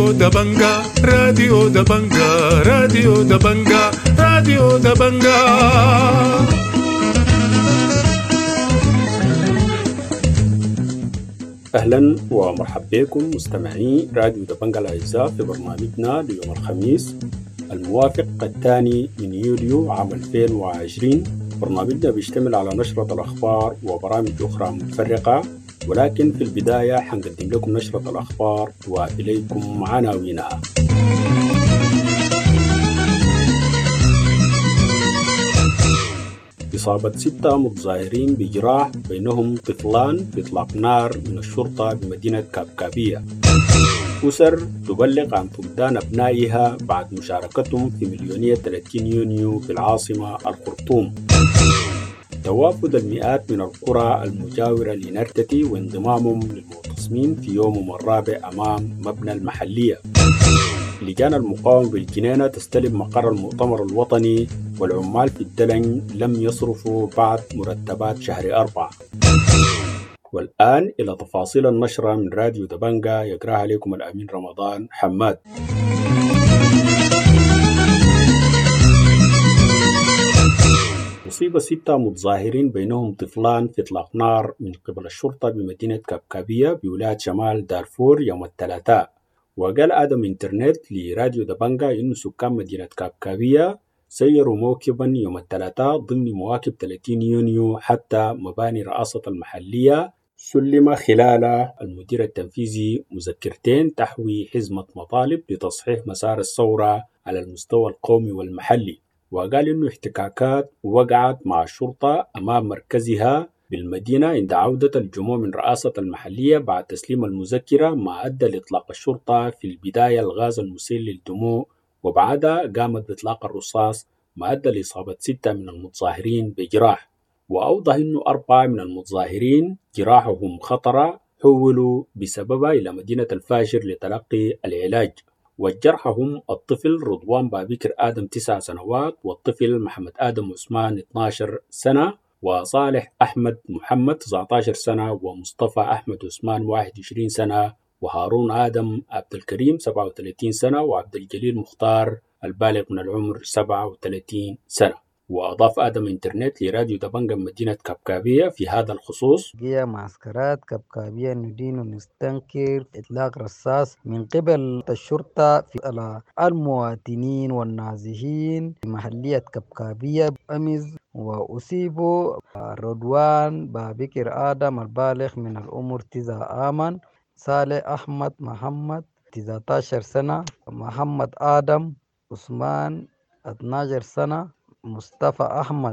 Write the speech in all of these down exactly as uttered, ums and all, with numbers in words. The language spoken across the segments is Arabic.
راديو دبنجا راديو دبنجا راديو دبنجا راديو دبنجا. أهلا ومرحبا بكم مستمعي راديو دبنجا الأعزاء في برنامجنا ليوم الخميس الموافق الثاني من يوليو عام ألفين وعشرين. برنامجنا بيشتمل على نشرة الأخبار وبرامج أخرى متفرقة، ولكن في البداية حنقدم لكم نشرة الأخبار وإليكم عناوينها. إصابة ستة متظاهرين بجراح بينهم طفلان في إطلاق نار من الشرطة بمدينة كابكابية. أسر تبلغ عن فقدان أبنائها بعد مشاركتهم في مليونية ثلاثين يونيو في العاصمة الخرطوم. توافد المئات من القرى المجاورة لنرتتي وانضمامهم للمعتصمين في يومهم الرابع أمام مبنى المحلية. لجان المقاومة بالجنينة تستلم مقر المؤتمر الوطني، والعمال في الدلن لم يصرفوا بعد مرتبات شهر أربعة. والآن إلى تفاصيل النشرة من راديو دبنجا يقرأها لكم الأمين رمضان حماد. أصيب ستة متظاهرين بينهم طفلان في إطلاق نار من قبل الشرطة بمدينة كابكابية بولاية شمال دارفور يوم الثلاثاء. وقال آدم إنترنت لراديو دبنجا إنه سكان مدينة كابكابية سيروا موكبا يوم الثلاثاء ضمن مواكب ثلاثين يونيو حتى مباني رئاسة المحلية. سلم خلال المدير التنفيذي مذكرتين تحوي حزمة مطالب لتصحيح مسار الثورة على المستوى القومي والمحلي. وقال إنه احتكاكات وقعت مع الشرطة أمام مركزها بالمدينة عند عودة الجموع من رئاسة المحلية بعد تسليم المذكرة، ما أدى لإطلاق الشرطة في البداية الغاز المسيل للدموع، وبعدها قامت بإطلاق الرصاص ما أدى لإصابة ستة من المتظاهرين بجراح. وأوضح أنه أربعة من المتظاهرين جراحهم خطرة حولوا بسببها إلى مدينة الفاشر لتلقي العلاج. والجرحى هم الطفل رضوان بابكر آدم تسع سنوات، والطفل محمد آدم عثمان اثني عشر سنة، وصالح أحمد محمد تسعة عشر سنة، ومصطفى أحمد عثمان واحد وعشرين سنة، وهارون آدم عبد الكريم سبعة وثلاثين سنة، وعبد الجليل مختار البالغ من العمر سبعة وثلاثين سنة. وأضاف آدم إنترنت لراديو دبنجا مدينة كابكابية في هذا الخصوص: جاء معسكرات كابكابية ندين ونستنكر إطلاق رصاص من قبل الشرطة على المواطنين والنازحين في محلية كابكابية أمس. وأصيبوا رضوان بابكر آدم البالغ من العمر تسعة آمن، صالح أحمد محمد تسعة عشر سنة، محمد آدم عثمان اثني عشر سنة، مصطفى أحمد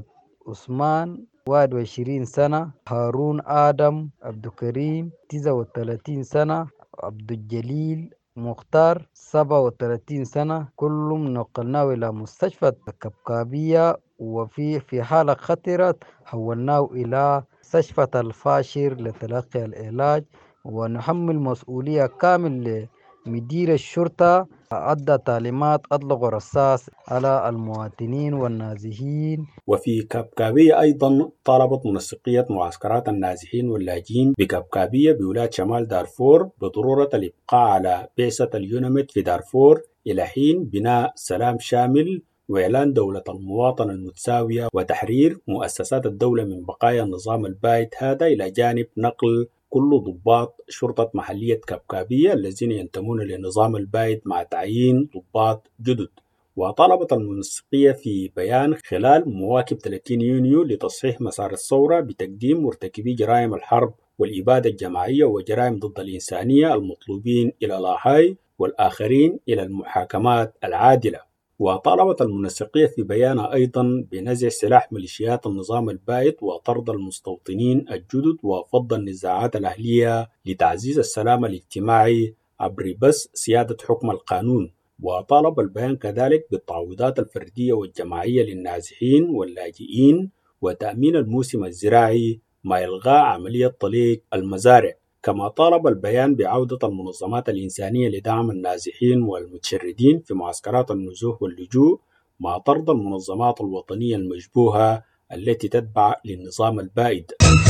عثمان واحد وعشرين سنة، هارون آدم عبد الكريم تسعة وثلاثين سنة، عبد الجليل مختار سبعة وثلاثين سنة. كلهم نقلناه إلى مستشفى كابكابية، وفي في حالة خطرة حولناه إلى مستشفى الفاشر لتلقي العلاج. ونحمل مسؤولية كامل مدير الشرطة أدى تعليمات أطلق رصاص على المواطنين والنازحين. وفي كابكابية أيضا طالبت منسقية معسكرات النازحين واللاجئين بكابكابية بولاية شمال دارفور بضرورة الإبقاء على بعثة اليونميت في دارفور إلى حين بناء سلام شامل وإعلان دولة المواطنة المتساوية وتحرير مؤسسات الدولة من بقايا النظام البائد هذا، إلى جانب نقل كل ضباط شرطة محلية كابكابية الذين ينتمون للنظام البائد مع تعيين ضباط جدد. وطالبت المنسقية في بيان خلال مواكب ثلاثين يونيو لتصحيح مسار الثورة بتقديم مرتكبي جرائم الحرب والإبادة الجماعية وجرائم ضد الإنسانية المطلوبين إلى لاهاي والآخرين إلى المحاكمات العادلة. وطالبت المنسقية في بيانها أيضا بنزع سلاح ميليشيات النظام البائد وطرد المستوطنين الجدد وفض النزاعات الأهلية لتعزيز السلام الاجتماعي عبر بس سيادة حكم القانون. وطالب البيان كذلك بالتعويضات الفردية والجماعية للنازحين واللاجئين وتأمين الموسم الزراعي مع إلغاء عملية طليق المزارع. كما طالب البيان بعودة المنظمات الإنسانية لدعم النازحين والمتشردين في معسكرات النزوح واللجوء مع طرد المنظمات الوطنية المشبوهة التي تتبع للنظام البائد.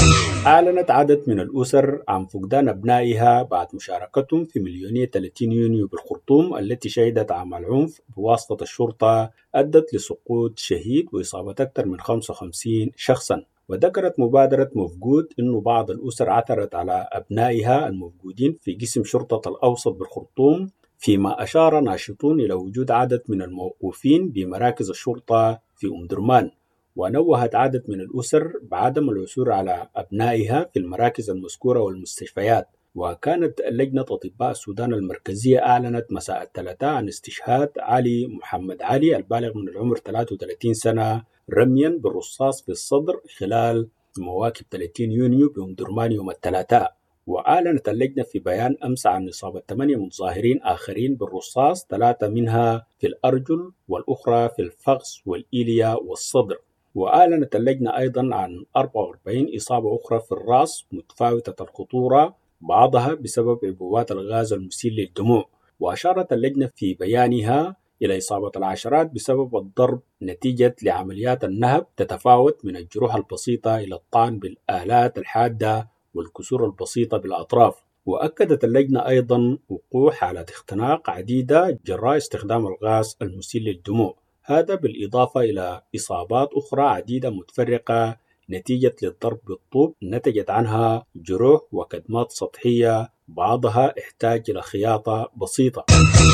أعلنت عدد من الأسر عن فقدان أبنائها بعد مشاركتهم في مليونية ثلاثين يونيو بالخرطوم التي شهدت أعمال عنف بواسطة الشرطة أدت لسقوط شهيد وإصابة أكثر من خمسة وخمسين شخصاً. وذكرت مبادرة مفقود أن بعض الأسر عثرت على أبنائها المفقودين في قسم شرطة الأوسط بالخرطوم، فيما أشار ناشطون إلى وجود عدد من الموقوفين بمراكز الشرطة في أم درمان. ونوهت عدد من الأسر بعدم العثور على أبنائها في المراكز المذكورة والمستشفيات. وكانت لجنة أطباء السودان المركزية أعلنت مساء الثلاثاء عن استشهاد علي محمد علي البالغ من العمر ثلاثة وثلاثين سنة رميا بالرصاص في الصدر خلال مواكب ثلاثين يونيو بأم درمان يوم الثلاثاء. وأعلنت اللجنة في بيان أمس عن إصابة ثمانية متظاهرين آخرين بالرصاص، ثلاثة منها في الأرجل والأخرى في الفخذ والإيليا والصدر. وأعلنت اللجنة أيضا عن أربعة وأربعين إصابة أخرى في الرأس متفاوتة الخطورة، بعضها بسبب عبوات الغاز المسيل للدموع. وأشارت اللجنة في بيانها إلى إصابة العشرات بسبب الضرب نتيجة لعمليات النهب تتفاوت من الجروح البسيطة إلى الطعن بالآلات الحادة والكسور البسيطة بالأطراف. وأكدت اللجنة أيضا وقوع حالات اختناق عديدة جراء استخدام الغاز المسيل للدموع، هذا بالإضافة إلى إصابات أخرى عديدة متفرقة نتيجة للضرب بالطوب نتجت عنها جروح وكدمات سطحية، بعضها احتاج إلى خياطة بسيطة.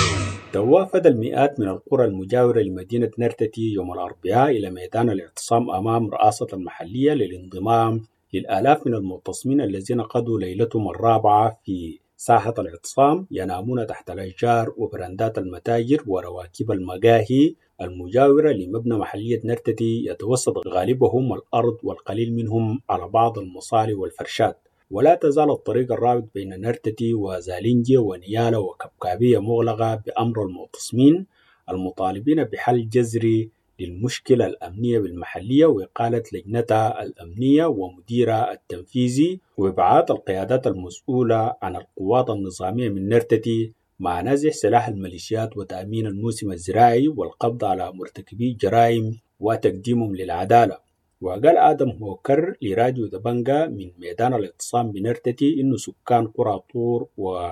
توافد المئات من القرى المجاورة لمدينة نرتتي يوم الأربعاء إلى ميدان الاعتصام أمام رئاسة المحلية للانضمام للآلاف من المعتصمين الذين قضوا ليلتهم الرابعة في ساحة الاعتصام، ينامون تحت الأشجار وبراندات المتاجر ورواكب المقاهي المجاورة لمبنى محلية نرتتي، يتوسط غالبهم الأرض والقليل منهم على بعض المصالح والفرشات. ولا تزال الطريق الرابط بين نرتتي وزالينجي ونيالا وكبكابية مغلقة بأمر المعتصمين المطالبين بحل جذري للمشكلة الأمنية بالمحلية وإقالة لجنتها الأمنية ومديرها التنفيذي وإبعاد القيادات المسؤولة عن القوات النظامية من نرتتي، مع نزع سلاح الميليشيات وتأمين الموسم الزراعي والقبض على مرتكبي جرائم وتقديمهم للعدالة. وقال آدم هوكر لراديو دبنجا من ميدان الاعتصام بنرتتي إنه سكان قرى طور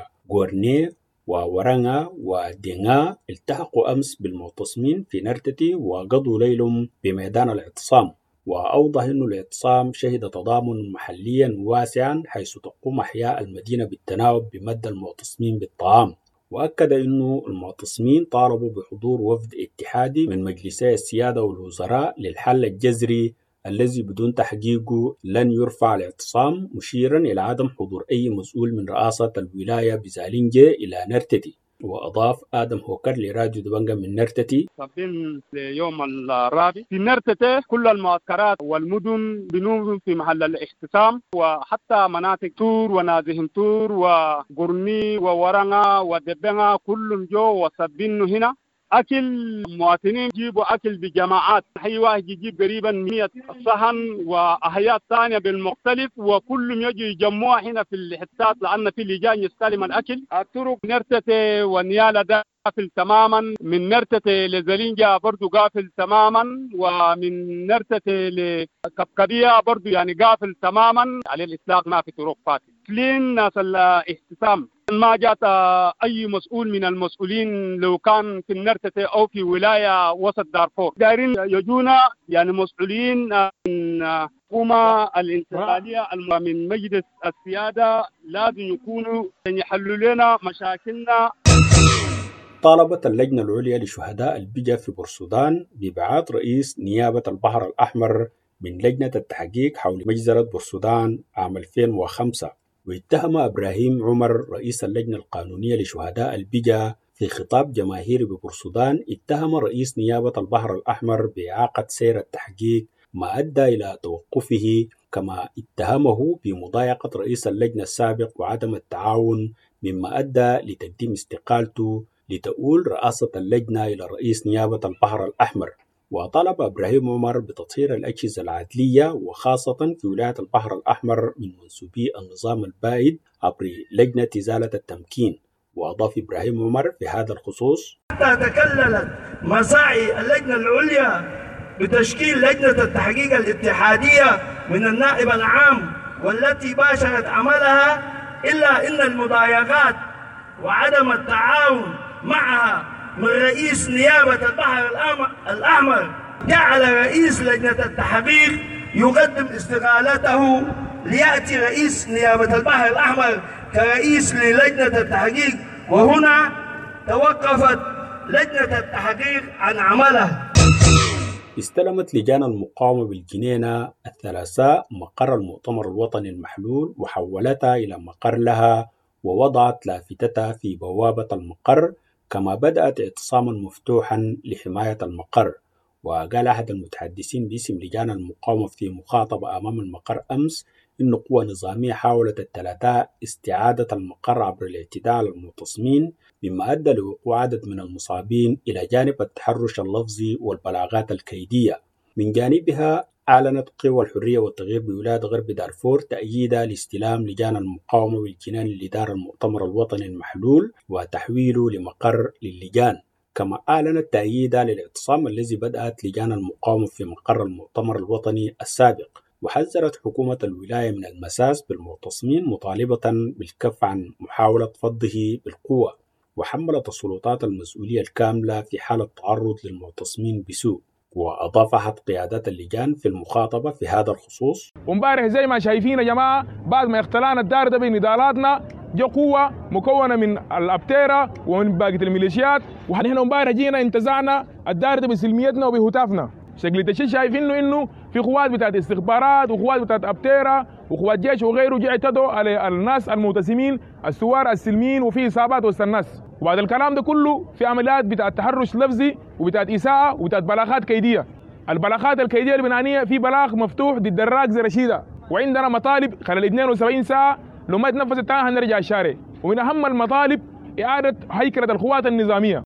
وغورنيه وورنغا ودينغا التحقوا أمس بالمعتصمين في نرتتي وقضوا ليلهم بميدان الاعتصام. وأوضح أن الاعتصام شهد تضامن محليا واسعا حيث تقوم أحياء المدينة بالتناوب بمد المعتصمين بالطعام. وأكد أن المعتصمين طالبوا بحضور وفد اتحادي من مجلسي السيادة والوزراء للحل الجذري الذي بدون تحقيقه لن يرفع الاعتصام، مشيرا إلى عدم حضور أي مسؤول من رئاسة الولاية بزالينجي إلى نرتتي. وأضاف آدم هوكر لراديو دبنجا من نرتتي: صابين يوم الرابع في نرتتي كل المعسكرات والمدن بنوم في محل الاحتسام، وحتى مناطق تور ونازهم تور وقرني وورنغا ودبنغا كلهم جو وصابين هنا أكل. مواطنين يجيبوا أكل بجماعات، حي واحد يجيب قريبا مئة صحن وأحياء ثانية بالمختلف، وكلهم يجوا يجمعوا هنا في الحتات لأن في لجان يستلم الأكل. الطرق نرتتي ونيالا ده قافل تماما، من نرتتي لزلينجا برضو قافل تماما، ومن نرتتي لكبكبية برضو يعني قافل تماما. على الإطلاق ما في طرق فاتح لين ناس الاحتسام. ما جات أي مسؤول من المسؤولين لو كان في النرتتي أو في ولاية وسط دارفور، دايرين يجونا يعني مسؤولين من الحكومة الانتقالية من مجلس السيادة، لازم يكونوا يحلوا لنا مشاكلنا. طالبت اللجنة العليا لشهداء البجا في بورسودان بإبعاد رئيس نيابة البحر الأحمر من لجنة التحقيق حول مجزرة بورسودان عام ألفين وخمسة. واتهم إبراهيم عمر رئيس اللجنة القانونية لشهداء البجا في خطاب جماهيري ببورسودان اتهم رئيس نيابة البحر الأحمر بإعاقة سير التحقيق ما أدى إلى توقفه، كما اتهمه بمضايقة رئيس اللجنة السابق وعدم التعاون، مما أدى لتقديم استقالته لتؤول رئاسة اللجنة إلى رئيس نيابة البحر الأحمر. وطلب إبراهيم عمر بتطهير الأجهزة العدلية وخاصة في ولاية البحر الأحمر من منسوبي النظام البائد عبر لجنة إزالة التمكين. وأضاف إبراهيم عمر في هذا الخصوص: حتى تكللت مساعي اللجنة العليا بتشكيل لجنة التحقيق الاتحادية من النائب العام والتي باشرت عملها، إلا أن المضايقات وعدم التعاون معها من رئيس نيابة البحر الأحمر جعل رئيس لجنة التحقيق يقدم استقالته ليأتي رئيس نيابة البحر الأحمر كرئيس للجنة التحقيق، وهنا توقفت لجنة التحقيق عن عملها. استلمت لجان المقاومة بالجنينة الثلاثاء مقر المؤتمر الوطني المحلول وحولتها إلى مقر لها، ووضعت لافتتها في بوابة المقر، كما بدأت اعتصاما مفتوحا لحماية المقر. وقال أحد المتحدثين باسم لجان المقاومة في مخاطبة أمام المقر أمس إن قوى نظامية حاولت الثلاثاء استعادة المقر عبر الاعتداء على المعتصمين، مما أدى لوقوع عدد من المصابين إلى جانب التحرش اللفظي والبلاغات الكيدية. من جانبها أعلنت قوى الحرية والتغيير بولاية غرب دارفور تأييدها لاستلام لجان المقاومة بالجنان لدار المؤتمر الوطني المحلول وتحويله لمقر للجان، كما أعلنت تأييدها للاعتصام الذي بدأت لجان المقاومة في مقر المؤتمر الوطني السابق. وحذرت حكومة الولاية من المساس بالمعتصمين مطالبة بالكف عن محاولة فضه بالقوة، وحملت السلطات المسؤولية الكاملة في حالة تعرض للمعتصمين بسوء. وأضاف أحد قيادات اللجان في المخاطبة في هذا الخصوص: ومبارح زي ما شايفين يا جماعة، بعد ما اختلعنا الدار ده بنضالاتنا جو قوة مكونة من الأبتيرة ومن باقي الميليشيات، ونحن مبارح جينا انتزعنا الدار ده بسلميتنا وبهتافنا. شكل الشيء شايفينه إنه في قوات بتاعت استخبارات وقوات بتاعت أبتيرة وقوات جيش وغيره جاء اعتدوا على الناس المعتصمين الثوار السلميين، وفي إصابات وسط الناس. وبعد الكلام ده كله في عمليات بتاعت تحرش لفظي وبتاعت إساءة وبتاعت بلاغات كيدية. البلاغات الكيدية اللبنانية في بلاغ مفتوح ضد الراكزة رشيدة، وعندنا مطالب خلال اثنين وسبعين ساعة لو ما تنفذت تعالى هنرجع الشارع. ومن أهم المطالب إعادة هيكلة القوات النظامية.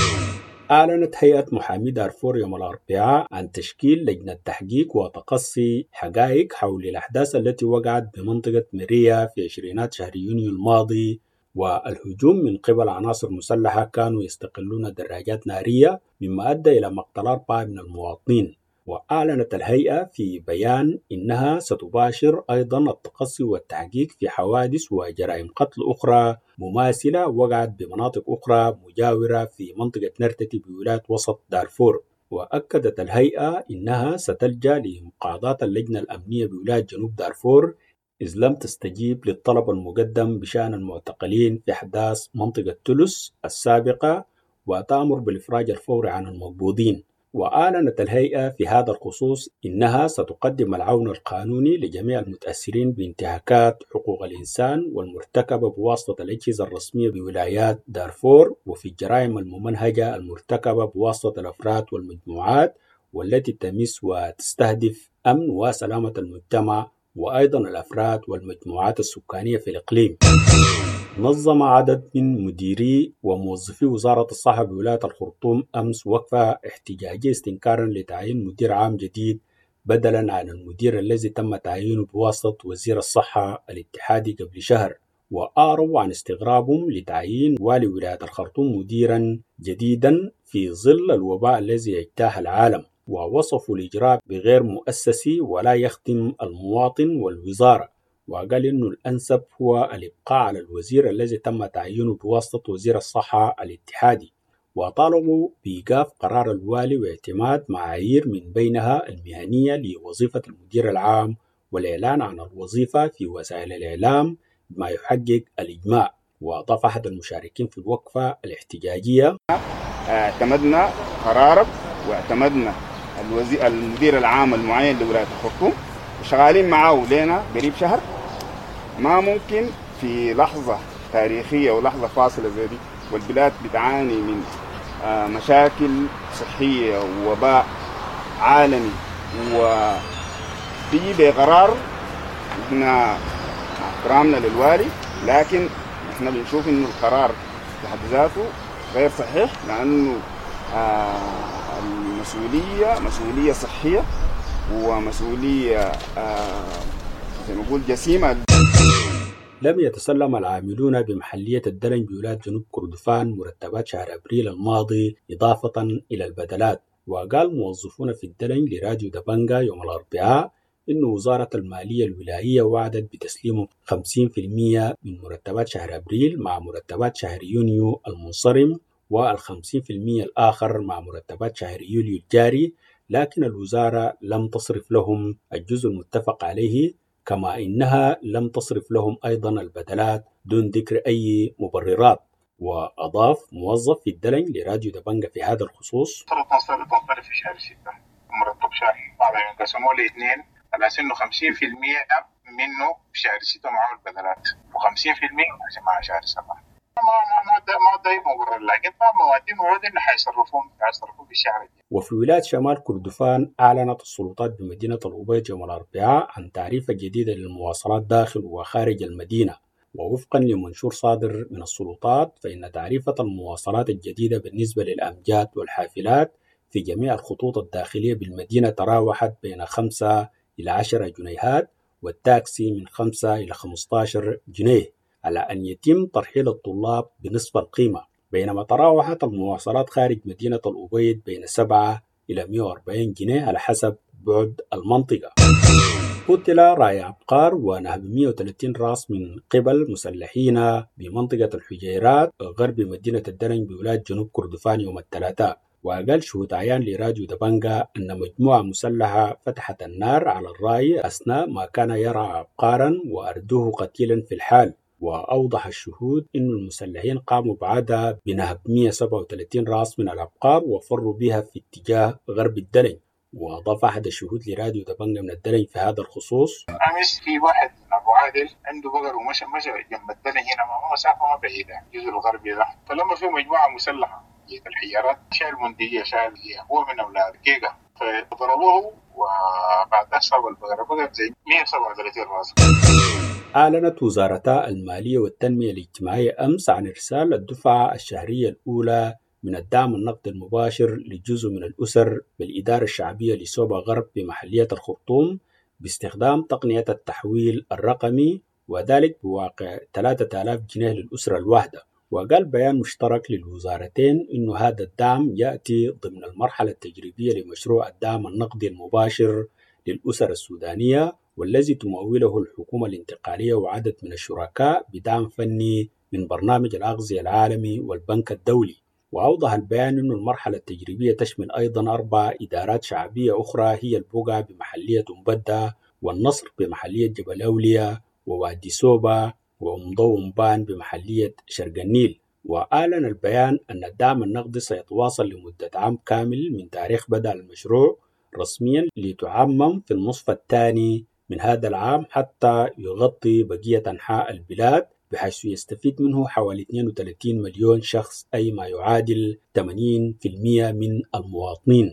أعلنت هيئة محامي دارفور يوم الأربعاء عن تشكيل لجنة تحقيق وتقصي حقائق حول الأحداث التي وقعت بمنطقة مريا في عشرينات شهر يونيو الماضي، والهجوم من قبل عناصر مسلحة كانوا يستقلون دراجات نارية، مما أدى إلى مقتل أربعة من المواطنين. وأعلنت الهيئة في بيان إنها ستباشر أيضا التقصي والتحقيق في حوادث وجرائم قتل أخرى مماثلة وقعت بمناطق أخرى مجاورة في منطقة نرتتي بولاية وسط دارفور. وأكدت الهيئة إنها ستلجأ لمقاضاة اللجنة الأمنية بولاية جنوب دارفور إذ لم تستجيب للطلب المقدم بشأن المعتقلين في أحداث منطقة تولس السابقة، وتأمر بالإفراج الفوري عن المقبوضين. وأعلنت الهيئة في هذا الخصوص إنها ستقدم العون القانوني لجميع المتأثرين بانتهاكات حقوق الإنسان والمرتكبة بواسطة الأجهزة الرسمية بولايات دارفور، وفي الجرائم الممنهجة المرتكبة بواسطة الأفراد والمجموعات والتي تمس وتستهدف أمن وسلامة المجتمع وأيضا الأفراد والمجموعات السكانية في الإقليم. نظم عدد من مديري وموظفي وزارة الصحة بولاية الخرطوم أمس وقفة احتجاجية استنكارا لتعيين مدير عام جديد بدلا عن المدير الذي تم تعيينه بواسطة وزير الصحة الاتحادي قبل شهر. وأعربوا عن استغرابهم لتعيين والي ولاية الخرطوم مديرا جديدا في ظل الوباء الذي اجتاح العالم، ووصفوا الإجراء بغير مؤسسي ولا يخدم المواطن والوزارة. وقال إنه الأنسب هو الإبقاء على الوزير الذي تم تعيينه بواسطة وزير الصحة الاتحادي. وطالبوا بإيقاف قرار الوالي واعتماد معايير من بينها المهنية لوظيفة المدير العام والإعلان عن الوظيفة في وسائل الإعلام بما يحقق الإجماع. وأضاف أحد المشاركين في الوقفة الاحتجاجية: اعتمدنا قرارك واعتمدنا الوزير المدير العام المعين لولاية الخرطوم وشغالين معاه لنا قريب شهر. ما ممكن في لحظة تاريخية ولحظة فاصلة زي دي والبلاد بتعاني من مشاكل صحية ووباء عالمي وبيجي بقرار. احنا احترامنا للوالي، لكن احنا بنشوف انه القرار بحد ذاته غير صحيح، لانه المسؤولية مسؤولية صحية ومسؤولية زي ما نقول جسيمة. لم يتسلم العاملون بمحلية الدلن بولاية جنوب كردفان مرتبات شهر أبريل الماضي إضافة إلى البدلات. وقال موظفون في الدلن لراديو دبنجا يوم الأربعاء إن وزارة المالية الولاية وعدت بتسليم خمسين بالمئة من مرتبات شهر أبريل مع مرتبات شهر يونيو المنصرم، والخمسين بالمئة الآخر مع مرتبات شهر يوليو الجاري، لكن الوزارة لم تصرف لهم الجزء المتفق عليه، كما إنها لم تصرف لهم أيضا البدلات دون ذكر أي مبررات. وأضاف موظف في الدلن لراديو دبنجة في هذا الخصوص: تنصرف في شهر ستة مرتب شهر بعد ينقسموا لاثنين على أنه خمسين بالمئة منه في شهر ستة معامل بدلات وخمسين بالمئة مع شهر سبعة. ما ما ما ده ما ده مبرر، لكن ما موادين مواد إنه حيصرفون حيصرفون في الشهر الجاي. وفي ولاية شمال كردفان أعلنت السلطات بمدينة الأبيض يوم الأربعاء عن تعريفة جديدة للمواصلات داخل وخارج المدينة. ووفقا لمنشور صادر من السلطات، فإن تعريفة المواصلات الجديدة بالنسبة للأمجاد والحافلات في جميع الخطوط الداخلية بالمدينة تراوحت بين خمسة إلى عشرة جنيهات، والتاكسي من خمسة إلى خمسة عشر جنيه، على أن يتم ترحيل الطلاب بنصف القيمة، بينما تراوحت المواصلات خارج مدينة الأبيض بين سبعة إلى مئة وأربعين جنيه على حسب بعد المنطقة. قتل راعي عبقار ونهب مئة وثلاثين راس من قبل مسلحين بمنطقة الحجيرات غرب مدينة الدرن بولاية جنوب كردفان يوم الثلاثاء. وقال شهود عيان لراديو دبنجة أن مجموعة مسلحة فتحت النار على الراعي أثناء ما كان يرعى عبقارا وأردوه قتيلا في الحال. وأوضح الشهود أن المسلحين قاموا بعدها بنهب مئة وسبعة وثلاثين راس من العبقار وفروا بها في اتجاه غرب الدلن. وأضاف أحد الشهود لراديو دبنجة من الدلن في هذا الخصوص: أمس في واحد من أبو عادل عنده بقر ومشى مشى جنب الدلن هنا، ما مسافة ما بعيدة الجزء الغربي ده، فلما في مجموعة مسلحة جيت الحيارات شال مندية شال هو من أولاد كيكا فضربوه، وبعد أصاب البقرة بقر زي مئة وسبعة وثلاثين راس. أعلنت وزارتا المالية والتنمية الاجتماعية أمس عن إرسال الدفعة الشهرية الأولى من الدعم النقدي المباشر لجزء من الأسر بالإدارة الشعبية لسوبا غرب بمحلية الخرطوم باستخدام تقنية التحويل الرقمي، وذلك بواقع ثلاثة آلاف جنيه للأسرة الواحدة. وقال بيان مشترك للوزارتين إنه هذا الدعم يأتي ضمن المرحلة التجريبية لمشروع الدعم النقدي المباشر للأسر السودانية، والذي تموله الحكومة الانتقالية وعدد من الشركاء بدعم فني من برنامج الأغذية العالمي والبنك الدولي. وأوضح البيان أن المرحلة التجريبية تشمل أيضا أربع إدارات شعبية أخرى هي البقعة بمحلية أمبدة، والنصر بمحلية جبل أولياء، ووادي سوبا، وأمضو أمبان بمحلية شرق النيل. وأعلن البيان أن الدعم النقدي سيتواصل لمدة عام كامل من تاريخ بدء المشروع رسميا لتعمم في النصف الثاني من هذا العام حتى يغطي بقية أنحاء البلاد، بحيث يستفيد منه حوالي اثنين وثلاثين مليون شخص، أي ما يعادل ثمانين بالمئة من المواطنين.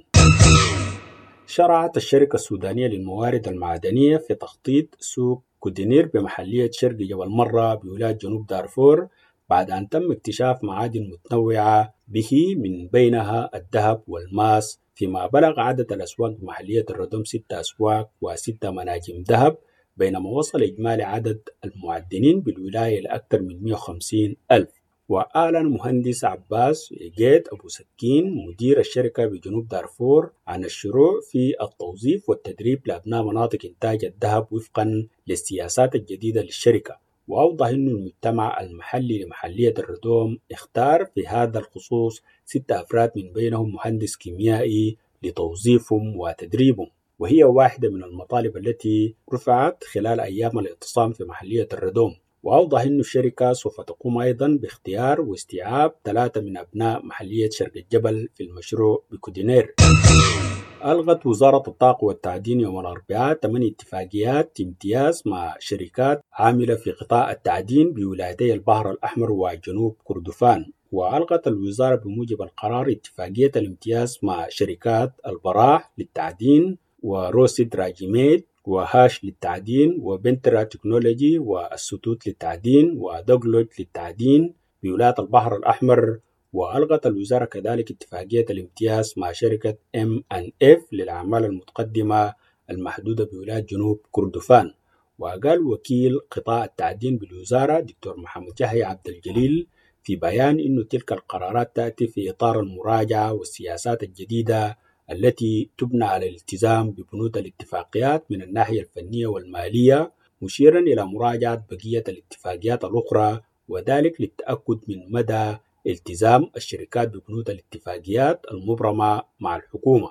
شرعت الشركة السودانية للموارد المعدنية في تخطيط سوق كودينير بمحلية شرق جبل مرة بولاية جنوب دارفور بعد أن تم اكتشاف معادن متنوعة به من بينها الذهب والماس، فيما بلغ عدد الأسواق بمحلية الردم ستة أسواق وستة مناجم ذهب، بينما وصل إجمالي عدد المعدنين بالولاية لأكثر من مئة وخمسين ألف. وأعلن مهندس عباس جيد أبو سكين مدير الشركة بجنوب دارفور عن الشروع في التوظيف والتدريب لأبناء مناطق إنتاج الذهب وفقا للسياسات الجديدة للشركة. وأوضح أن المجتمع المحلي لمحلية الردوم اختار في هذا الخصوص ستة أفراد من بينهم مهندس كيميائي لتوظيفهم وتدريبهم، وهي واحدة من المطالب التي رفعت خلال أيام الاعتصام في محلية الردوم. وأوضح أن الشركة سوف تقوم أيضا باختيار واستيعاب ثلاثة من أبناء محلية شرق الجبل في المشروع بكودينير. ألغت وزارة الطاقة والتعدين يوم الأربعاء ثمان اتفاقيات امتياز مع شركات عاملة في قطاع التعدين بولايتي البحر الأحمر وجنوب كردفان. وألغت الوزارة بموجب القرار اتفاقية الامتياز مع شركات البراح للتعدين وروسيد راجيميد وهاش للتعدين وبنترا تكنولوجي والستوت للتعدين ودوغلوج للتعدين بولاية البحر الأحمر. وألغت الوزارة كذلك اتفاقية الامتياز مع شركة إم أند إف للأعمال المتقدمة المحدودة بولاية جنوب كردفان. وقال وكيل قطاع التعدين بالوزارة دكتور محمد يحيى عبد الجليل في بيان إنه تلك القرارات تأتي في إطار المراجعة والسياسات الجديدة التي تبنى على الالتزام ببنود الاتفاقيات من الناحية الفنية والمالية، مشيرا إلى مراجعة بقية الاتفاقيات الأخرى، وذلك للتأكد من مدى التزام الشركات ببنود الاتفاقيات المبرمة مع الحكومة.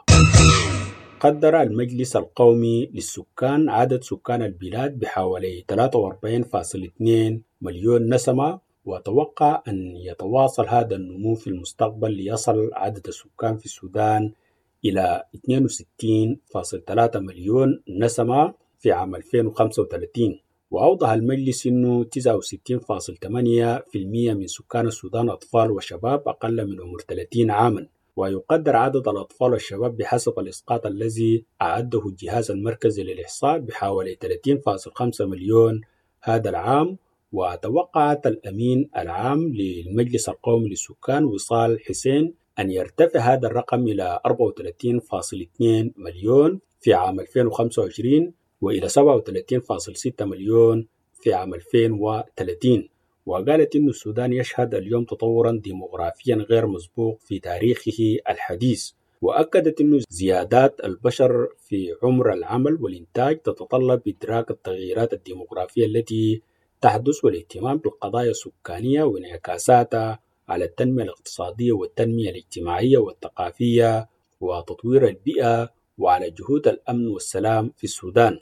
قدر المجلس القومي للسكان عدد سكان البلاد بحوالي ثلاثة وأربعين فاصلة اثنين مليون نسمة، وتوقع أن يتواصل هذا النمو في المستقبل ليصل عدد السكان في السودان إلى اثنين وستين فاصلة ثلاثة مليون نسمة في عام ألفين وخمسة وثلاثين. وأوضح المجلس أنه تسعة وستين فاصلة ثمانية بالمئة من سكان السودان أطفال وشباب أقل من عمر ثلاثين عاما، ويقدر عدد الأطفال والشباب بحسب الإسقاط الذي أعده الجهاز المركزي للإحصاء بحوالي ثلاثين فاصلة خمسة مليون هذا العام. وتوقعت الأمين العام للمجلس القومي للسكان وصال حسين أن يرتفع هذا الرقم إلى أربعة وثلاثين فاصلة اثنين مليون في عام ألفين وخمسة وعشرين وإلى سبعة وثلاثين فاصلة ستة مليون في عام ألفين وثلاثين. وقالت إن السودان يشهد اليوم تطورا ديموغرافيا غير مسبوق في تاريخه الحديث، وأكدت أن زيادات البشر في عمر العمل والإنتاج تتطلب إدراك التغييرات الديموغرافية التي تحدث والاهتمام بالقضايا السكانية وانعكاساتها على التنمية الاقتصادية والتنمية الاجتماعية والثقافية وتطوير البيئة وعلى جهود الأمن والسلام في السودان.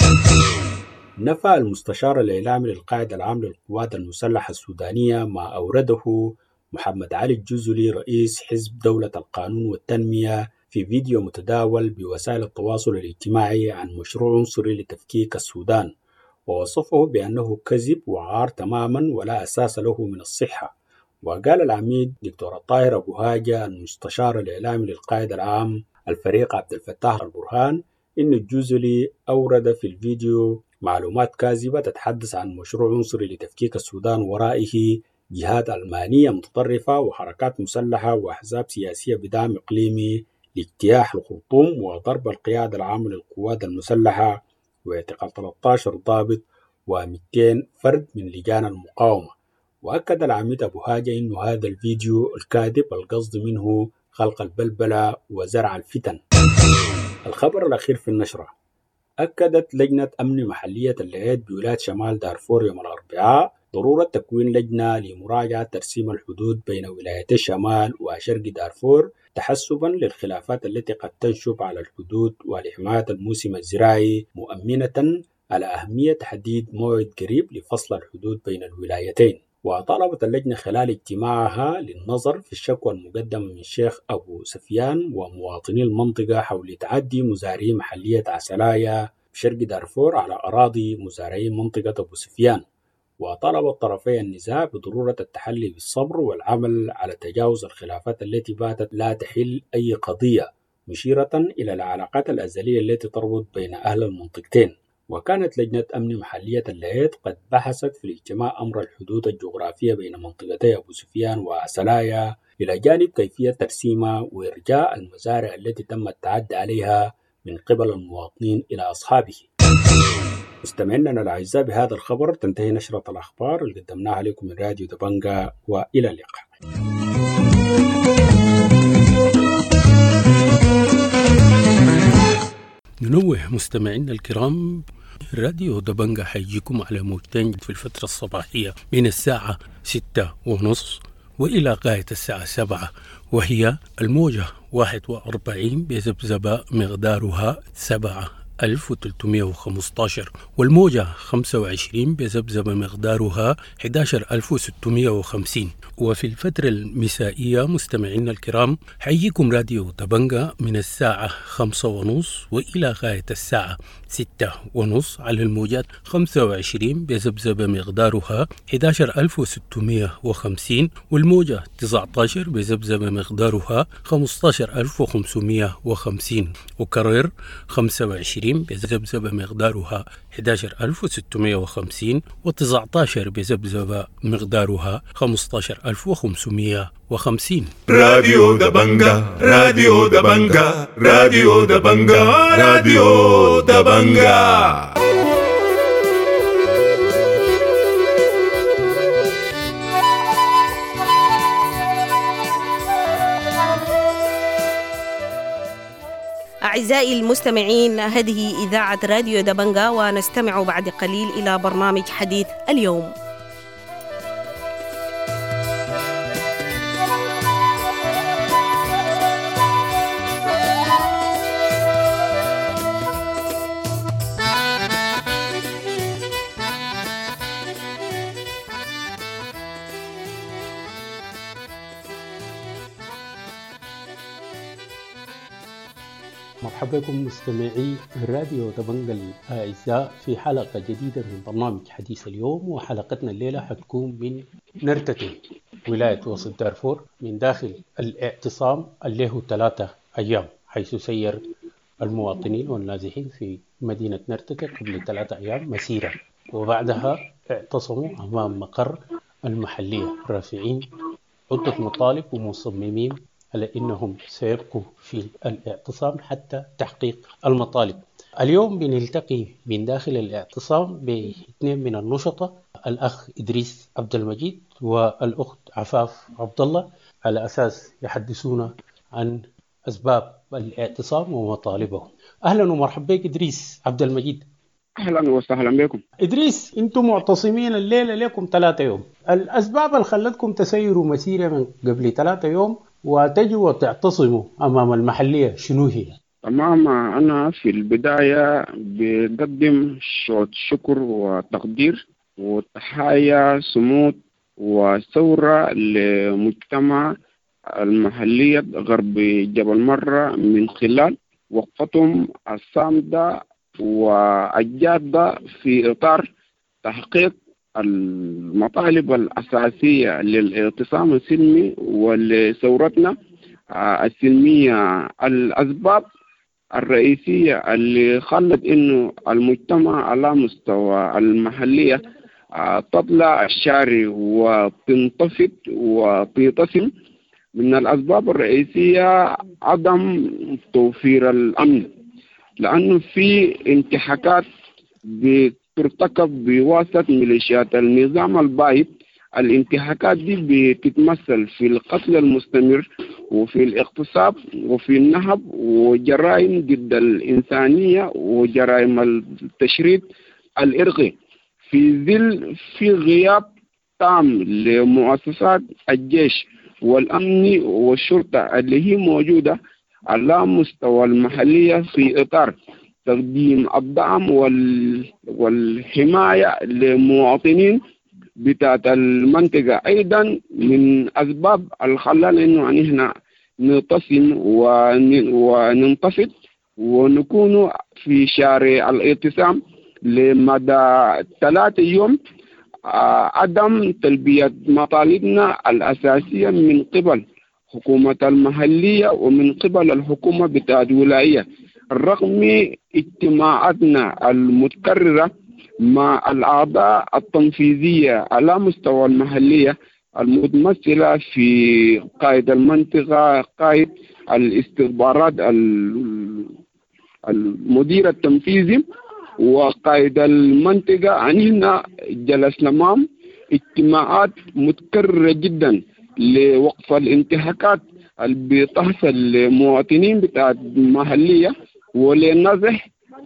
نفى المستشار الإعلامي للقائد العام للقوات المسلحة السودانية ما أورده محمد علي الجزلي رئيس حزب دولة القانون والتنمية في فيديو متداول بوسائل التواصل الاجتماعي عن مشروع عنصري لتفكيك السودان، ووصفه بأنه كذب وعار تماما ولا أساس له من الصحة. وقال العميد دكتور الطاهر أبو هاجة المستشار الإعلامي للقائد العام الفريق عبد الفتاح البرهان إن الجزلي أورد في الفيديو معلومات كاذبة تتحدث عن مشروع عنصري لتفكيك السودان ورائه جهات ألمانية متطرفة وحركات مسلحة وأحزاب سياسية بدعم إقليمي لاجتياح الخرطوم وضرب القيادة العامة للقوات المسلحة واعتقال ثلاثة عشر ضابط ومئتين فرد من لجان المقاومة. وأكد العميد أبو هاجة إنه هذا الفيديو الكاذب القصد منه خلق البلبلة وزرع الفتن. الخبر الأخير في النشرة: أكدت لجنة أمن محلية الليعيد بولاية شمال دارفور يوم الأربعاء ضرورة تكوين لجنة لمراجعة ترسيم الحدود بين ولايتي الشمال وشرق دارفور تحسبا للخلافات التي قد تنشب على الحدود ولحماية الموسم الزراعي، مؤمنة على أهمية تحديد موعد قريب لفصل الحدود بين الولايتين. وطلبت اللجنة خلال اجتماعها للنظر في الشكوى المقدمة من شيخ أبو سفيان ومواطني المنطقة حول تعدي مزارعي محلية عسلايا بشرق دارفور على أراضي مزارعي منطقة أبو سفيان، وطلب طرفي النزاع بضرورة التحلي بالصبر والعمل على تجاوز الخلافات التي باتت لا تحل أي قضية، مشيرة إلى العلاقات الأزلية التي تربط بين أهل المنطقتين. وكانت لجنة أمن محلية الليعيد قد بحثت في الاجتماع أمر الحدود الجغرافية بين منطقتي أبو سفيان وعسلايا إلى جانب كيفية ترسيمها وإرجاء المزارع التي تم التعدي عليها من قبل المواطنين إلى أصحابه. مستمعينا الأعزاء، بهذا الخبر تنتهي نشرة الأخبار اللي قدمناها لكم من راديو دبنجة، وإلى اللقاء. ننوه مستمعينا الكرام، راديو دبنجة حيجيكم على موجتين في الفترة الصباحية من الساعة ستة ونص وإلى غاية الساعة سبعة، وهي الموجة واحد وأربعين بذبذبة مقدارها سبعة ألف وثلاثمئة وخمسة عشر، والموجة خمسة وعشرين بذبذبة مقدارها أحد عشر ألف وستمئة وخمسين. وفي الفترة المسائية مستمعينا الكرام حييكم راديو دبنجة من الساعة خمسة ونص وإلى غاية الساعة ستة ونص على الموجات خمسة وعشرين بذبذبة مقدارها أحد عشر ألف وستمئة وخمسين، والموجة تسعة عشر بذبذبة مقدارها خمسة عشر ألف وخمسمئة وخمسين، وكرر خمسة وعشرين بذبذبة مقدارها أحد عشر ألف وستمئة وخمسين وتسعة عشر بذبذبة مقدارها خمسة عشر ألف وخمسمئة وخمسين. راديو دبنجة، راديو دبنجة، راديو دبنجة، راديو دبنجة. أعزائي المستمعين، هذه إذاعة راديو دبنجا، ونستمع بعد قليل إلى برنامج حديث اليوم. مرحبا بكم مستمعي راديو دبنجا الأعزاء في حلقة جديدة من برنامج حديث اليوم. وحلقتنا الليلة حتكون من نرتتي ولاية وسط دارفور من داخل الاعتصام اللي له ثلاثة أيام، حيث سير المواطنين والنازحين في مدينة نرتتي قبل ثلاثة أيام مسيرة، وبعدها اعتصموا أمام مقر المحلية رافعين عدة مطالب ومصممين على أنهم سيبقوا في الاعتصام حتى تحقيق المطالب. اليوم بنلتقي من داخل الاعتصام باثنين من النشطة، الأخ إدريس عبد المجيد والأخت عفاف عبد الله، على أساس يحدثونا عن أسباب الاعتصام ومطالبهم. أهلا ومرحبا بك إدريس عبد المجيد. أهلا وسهلا بكم. إدريس، أنتم معتصمين الليلة لكم ثلاثة يوم، الأسباب اللي خلتكم تسيروا مسيرة من قبل ثلاثة يوم وتجوا وتعتصموا أمام المحلية شنو هي؟ تمام، أنا في البداية بقدم شوط شكر وتقدير وتحايا صمود وثورة لمجتمع المحلية غرب جبل مرة من خلال وقفتهم الصامدة والجادة في إطار تحقيق المطالب الأساسية للاعتصام السلمي ولثورتنا السلمية. الأسباب الرئيسية اللي خلت إنه المجتمع على مستوى المحلية تطلع الشارع وتنتفض وتتصم، من الأسباب الرئيسية عدم توفير الأمن، لأنه في انتهاكات ترتكب بواسطة ميليشيات النظام البايد. الانتهاكات دي بتتمثل في القتل المستمر وفي الاغتصاب وفي النهب وجرائم ضد الإنسانية وجرائم التشريد الإرقي، في ظل في غياب تام لمؤسسات الجيش والأمن والشرطة اللي هي موجودة على مستوى المحلية في إطار تقديم الدعم والحماية للمواطنين بتاعت المنطقة. أيضا من أسباب الخلال إنه يعني إحنا نتصم وننتفض ونكون في شارع الاعتصام لمدى ثلاثة يوم، عدم تلبية مطالبنا الأساسية من قبل حكومة المحلية ومن قبل الحكومة بتاعت ولاية، رغم اجتماعاتنا المتكررة مع الأعضاء التنفيذية على مستوى المحلية المتمثلة في قائد المنطقة، قائد الاستخبارات، المدير التنفيذي وقائد المنطقة. أننا جلسنا معهم اجتماعات متكررة جدا لوقف الانتهاكات اللي بتحصل لمواطنين بتاع المحلية ولنزح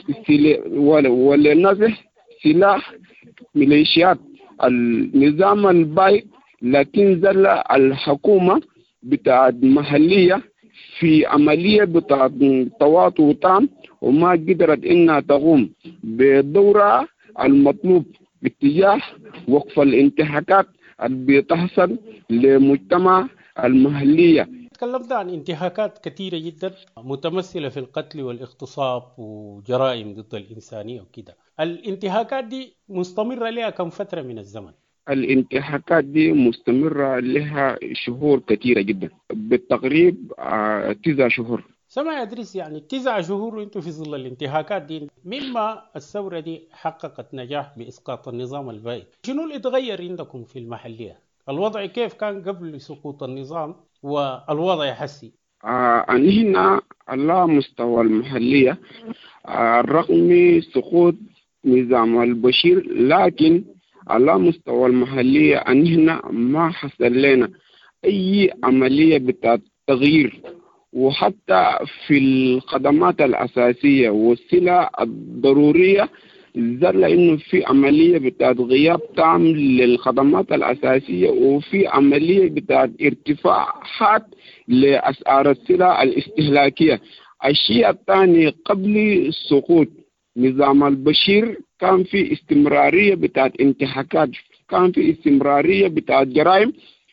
ولنزح سلاح ميليشيات النظام البايد، لكن زل الحكومة بتاع المحلية في عملية بتاع تواطؤ تام وما قدرت إنها تقوم بدورها المطلوب باتجاه وقف الانتهاكات اللي بتحصل لمجتمع المحلية. تكلمت عن انتهاكات كثيرة جدا متمثلة في القتل والاغتصاب وجرائم ضد الإنسانية وكده. الانتهاكات دي مستمرة لها كم فترة من الزمن؟ الانتهاكات دي مستمرة لها شهور كثيرة جدا، بالتقريب آه تسع شهور. سمع يا إدريس، يعني تسع شهور وانتم في ظل الانتهاكات دي، مما الثورة دي حققت نجاح بإسقاط النظام البائد. شنو اللي اتغير عندكم في المحلية؟ الوضع كيف كان قبل سقوط النظام والوضع حسي؟ آه هنا على مستوى المحلية آه رغم سقوط نظام البشير، لكن على مستوى المحلية أن هنا ما حصل لنا أي عملية بتاع تغيير وحتى في الخدمات الأساسية والسلع الضرورية، زال إنه في عملية بتاعت غياب تام للخدمات الأساسية، وفي عملية بتاعت ارتفاع حاد لأسعار السلع الاستهلاكية. الشيء الثاني، قبل السقوط نظام البشير كان في استمرارية بتاعت انتهاكات، كان في استمرارية بتاعت جرائم،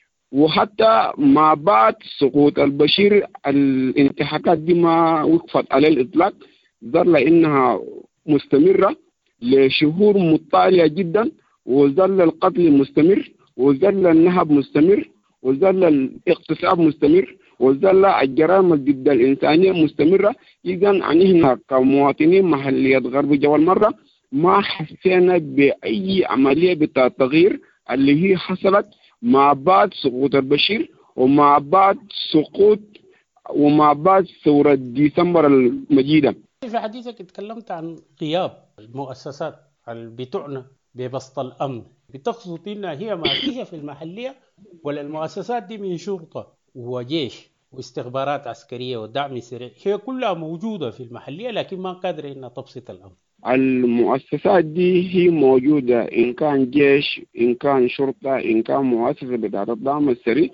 وحتى ما بعد سقوط البشير الانتهاكات دي ما وقفت على الإطلاق، ظل إنها مستمرة لشهور متتالية جدا، وظل القتل مستمر، وظل النهب مستمر، وظل الاغتصاب مستمر، وظل الجرائم ضد الإنسانية مستمرة. إذا نحن كمواطنين محلية غرب جبل مرة ما حسينا بأي عملية بتاع تغيير اللي هي حصلت مع بعد سقوط البشير ومع بعد سقوط ومع بعد ثورة ديسمبر المجيدة. في حديثك اتكلمت عن غياب المؤسسات اللي بتعنى ببسط الأمن، بتقصد إنها هي ما فيها في المحلية، ولا المؤسسات دي من شرطة وجيش واستخبارات عسكرية ودعم سريع هي كلها موجودة في المحلية لكن ما قادرة إنها تبسط الأمن؟ المؤسسات دي هي موجودة، إن كان جيش، إن كان شرطة، إن كان مؤسسة بتاعت الدعم السريع،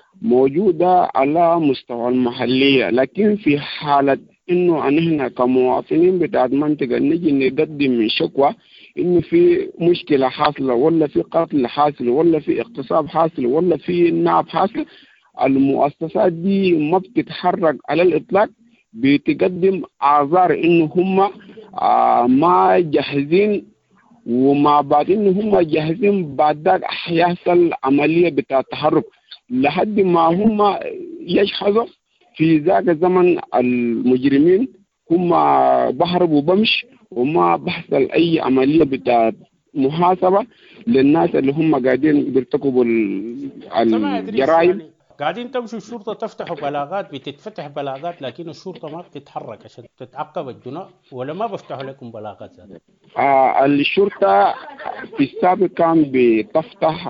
موجودة على مستوى المحلية. لكن في حالة إنه أننا كمواطنين بتاعت منطقة نجي نقدم من شكوى إنه في مشكلة حاصلة، ولا في قتل حاصل، ولا في اغتصاب حاصل، ولا في نهب حاصل، المؤسسات دي ما بتتحرك على الإطلاق، بتقدم أعذار إنه هم آه ما جاهزين، ومع بعد إنه هم جاهزين بعد ذلك يحصل عملية بتاع التحرك لحد ما هم يجهزوا. في ذاك الزمن المجرمين هم بهربوا بمش، وما بحصل أي عملية بتاع محاسبة للناس اللي هم قاعدين بيرتكبوا الجرائم. قاعدين تمشوا الشرطة تفتحوا بلاغات، بتتفتح بلاغات لكن الشرطة ما بتتحرك عشان تتعقب الجناء، ولا ما بفتحوا لكم بلاغات زي آه الشرطة في السابق كان بتفتح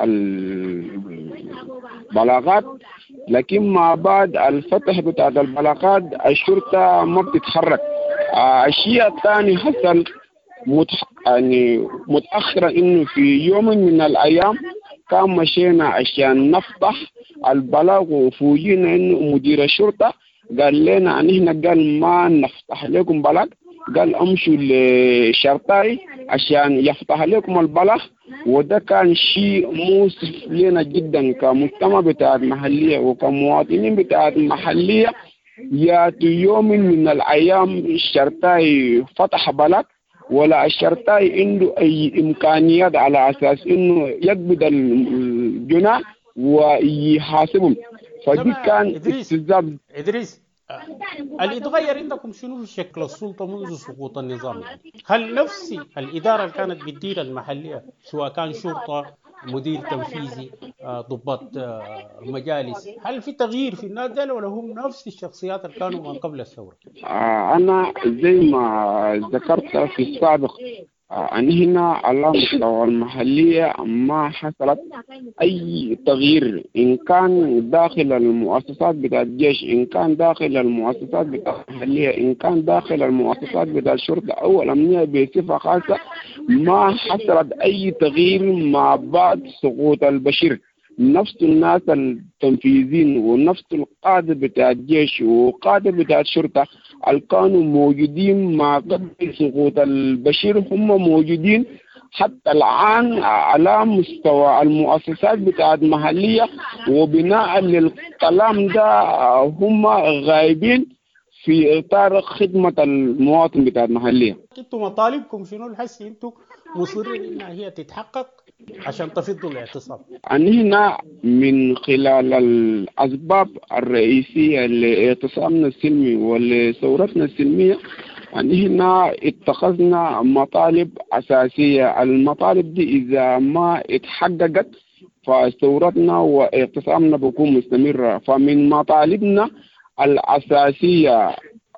البلاغات، لكن ما بعد الفتح بتاع البلاغات الشرطة ما بتتحرك. آه الشيء الثاني حصل متح... يعني متأخرا إنه في يوم من الأيام كان مشينا عشان نفتح البلاغ، وفوجينا إنه مدير الشرطة قال لنا أن إحنا قال ما نفتح لكم بلاغ، قال أمشوا لشرطاي عشان يفتح لكم البلاغ. وده كان شيء مؤسف لنا جدا كمجتمع بتاع المحلية وكمواطنين بتاع المحلية. ياتي يوم من الأيام الشرطاي فتح بلاغ، ولا الشرطاي عنده أي إمكانيات على أساس إنه يقبض الجناح ويحاسبهم. فدي كان استزاد. إدريس، اللي اتغير عندكم شنو في شكل السلطة منذ سقوط النظام؟ هل نفس الإدارة اللي كانت بتدير المحلية سواء كان شرطة، مدير تنفيذي، ضباط مجالس، هل في تغيير في الناس دول ولا هم نفس الشخصيات اللي كانوا من قبل الثورة؟ أنا زي ما ذكرت في السابق أن هنا على مستوى المحلية ما حصلت أي تغيير، إن كان داخل المؤسسات بتاع الجيش، إن كان داخل المؤسسات بتاع المحلية، إن كان داخل المؤسسات بتاع الشرطة أو الأمنية بصفة خاصة، ما حصلت أي تغيير مع بعد سقوط البشير. نفس الناس التنفيذيين ونفس القادة بتاع الجيش وقادة بتاع الشرطة اللي كانوا موجودين مع قبل سقوط البشير هم موجودين حتى الآن على مستوى المؤسسات بتاع المحلية، وبناء للكلام ده هم غايبين في إطار خدمة المواطن بتاع المحلية. انتم مطالبكم شنو الحسي انتم مصرين انها هي تتحقق عشان تفضوا الاعتصام؟ أننا من خلال الأسباب الرئيسية لاعتصامنا السلمي ولثورتنا السلمية أننا اتخذنا مطالب أساسية. المطالب دي إذا ما اتحققت فثورتنا واعتصامنا بيكون مستمرة. فمن مطالبنا الأساسية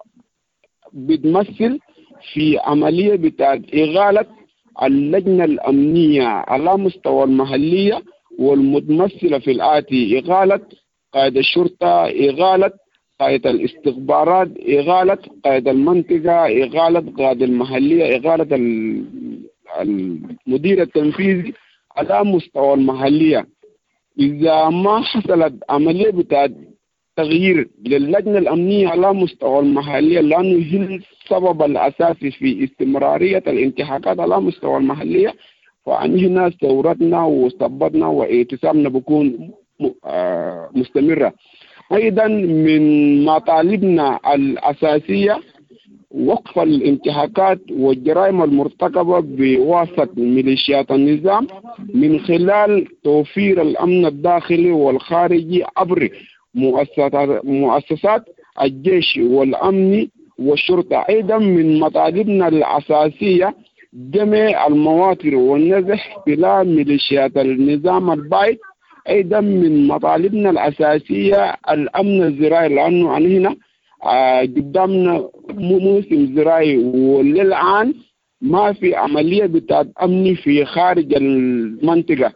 بتمثل في عملية بتاعت إغالة اللجنة الأمنية على مستوى المحلية، والمتمثلة في الآتي: إغالة قائد الشرطة، إغالة قائد الاستخبارات، إغالة قائد المنطقة، إغالة قائد المحلية، إغالة المدير التنفيذي على مستوى المحلية. إذا ما حصلت عملية بتاع تغيير للجنة الأمنية على مستوى المحلية، لأنه هي السبب الأساسي في استمرارية الانتهاكات على مستوى المحلية، فهنا ثورتنا وصبتنا واعتصامنا بكون مستمرة. أيضا من مطالبنا الأساسية وقف الانتهاكات والجرائم المرتكبة بواسطة ميليشيات النظام من خلال توفير الأمن الداخلي والخارجي عبر مؤسسات مؤسسات الجيش والأمن والشرطة. أيضا من مطالبنا الأساسية جمع المواطن والنزح بلا ميليشيات النظام البايد. أيضا من مطالبنا الأساسية الأمن الزراعي، لأنه هنا قدامنا موسم زراعي وللآن ما في عملية بتاعت أمني في خارج المنطقة،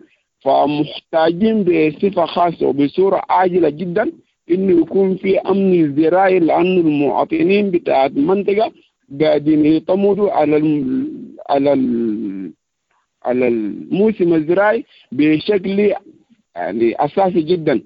فمحتاجين بصفة خاصة وبصورة عاجلة جدا إنه يكون في أمن زراعي، لأن المواطنين بتاعت المنطقة قاعدين يعتمدوا على ال على ال على الموسم الزراعي بشكل يعني أساسي جدا.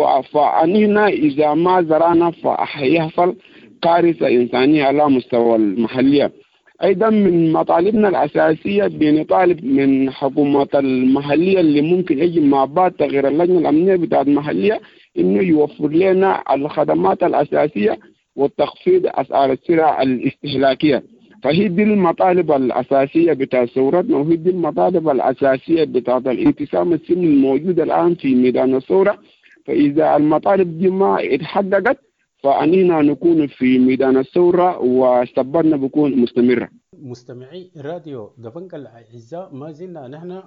فأننا إذا ما زرعنا فهيحصل كارثة إنسانية على مستوى المحلية. أيضا من مطالبنا الأساسية بنطالب من حكومة المحلية اللي ممكن يجي مع بعض تغيير اللجنة الأمنية بتاعت المحلية إنه يوفر لنا الخدمات الأساسية وتخفيض أسعار السلع الاستهلاكية. فهي دي المطالب الأساسية بتاع ثورتنا، وهي دي المطالب الأساسية بتاع الانقسام السلمي الموجود الآن في ميدان الثورة. فإذا المطالب دي ما اتحققت فأننا نكون في ميدان الثورة وثبتنا بكون مستمرة. مستمعي راديو دبنجا الأعزاء، ما زلنا نحن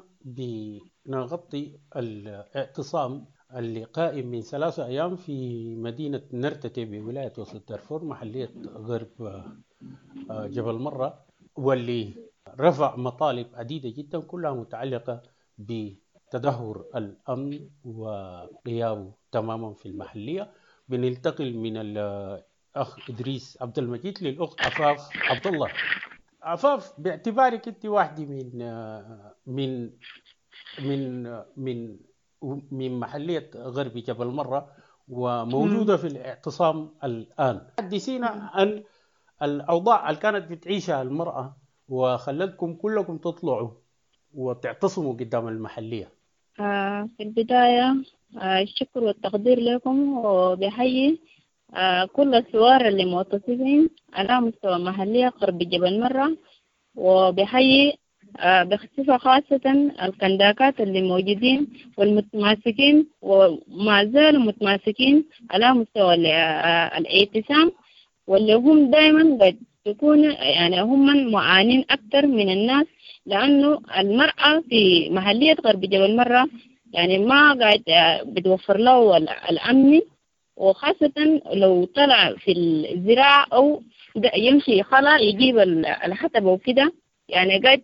بنغطي الاعتصام اللي قائم من ثلاثة أيام في مدينة نرتتي بولاية وسط دارفور محلية غرب جبل مرة، واللي رفع مطالب عديدة جدا كلها متعلقة بتدهور الأمن وغيابه تماما في المحلية. بننتقل من الأخ إدريس عبد المجيد للأخت عفاف عبد الله. عفاف، باعتبارك أنت واحدة من من من من من محلية غرب جبل مرة وموجودة في الاعتصام الآن، حدثينا عن الأوضاع اللي كانت بتعيشها المرأة وخلتكم كلكم تطلعوا وتعتصموا قدام المحلية. آه في البداية آه الشكر والتقدير لكم، وبحيي آه كل الثوار اللي معتصمين على مستوى محلية قرب جبل مرة، وبحيي آه بصفة خاصة الكنداكات اللي موجودين والمتماسكين وما زالوا متماسكين على مستوى آه الاعتصام، واللي هم دائما قد تكون يعني هم معانين أكثر من الناس، لأنه المرأة في محلية غرب جبل مرة يعني ما قاعد بتوفر له الأمن، وخاصة لو طلع في الزراعة أو يمشي خلا يجيب الحطب وكده، يعني قاعد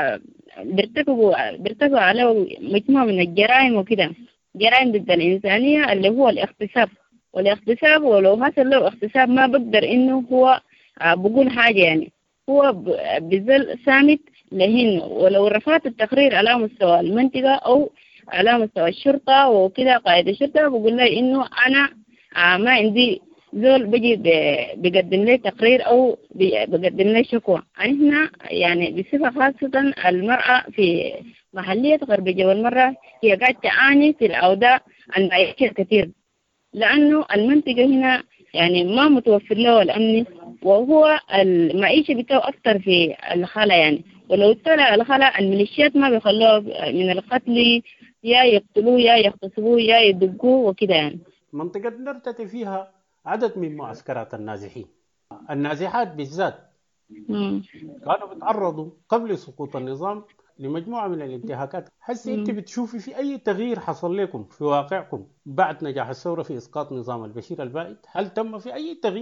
بيرتكبوا بيرتكبوا على مجموعة من الجرائم وكده، جرائم ضد الإنسانية اللي هو الاغتصاب. والاغتصاب ولو حصل له اغتصاب ما بقدر إنه هو بقول حاجة، يعني هو بيظل صامت لهن. ولو رفعت التقرير على مستوى المنطقة أو على مستوى الشرطة وكده قائد الشرطة بقول لي إنه أنا ما عندي زول بيجي بيقدم لي تقرير أو بيقدم لي شكوى. هنا يعني بصفة خاصة المرأة في محلية غرب جبل مرة هي قاعدة تعاني في الأوضاع المعيشية كثير، لأنه المنطقة هنا يعني ما متوفر له الأمن، وهو المعيشة بتاعه أكثر في الخلا يعني. ولو طلع الخلا الميليشيات ما بيخلوه من القتل، يا يقتلوه يا يغتصبوه يا يدقوه وكده يعني. منطقة نرتتي فيها عدد من معسكرات النازحين، النازحات بالذات مم. كانوا بيتعرضوا قبل سقوط النظام لمجموعة من الانتهاكات. هل أنت بتشوفي في أي تغيير حصل لكم في واقعكم بعد نجاح الثورة في إسقاط نظام البشير البائد؟ هل تم في أي تغيير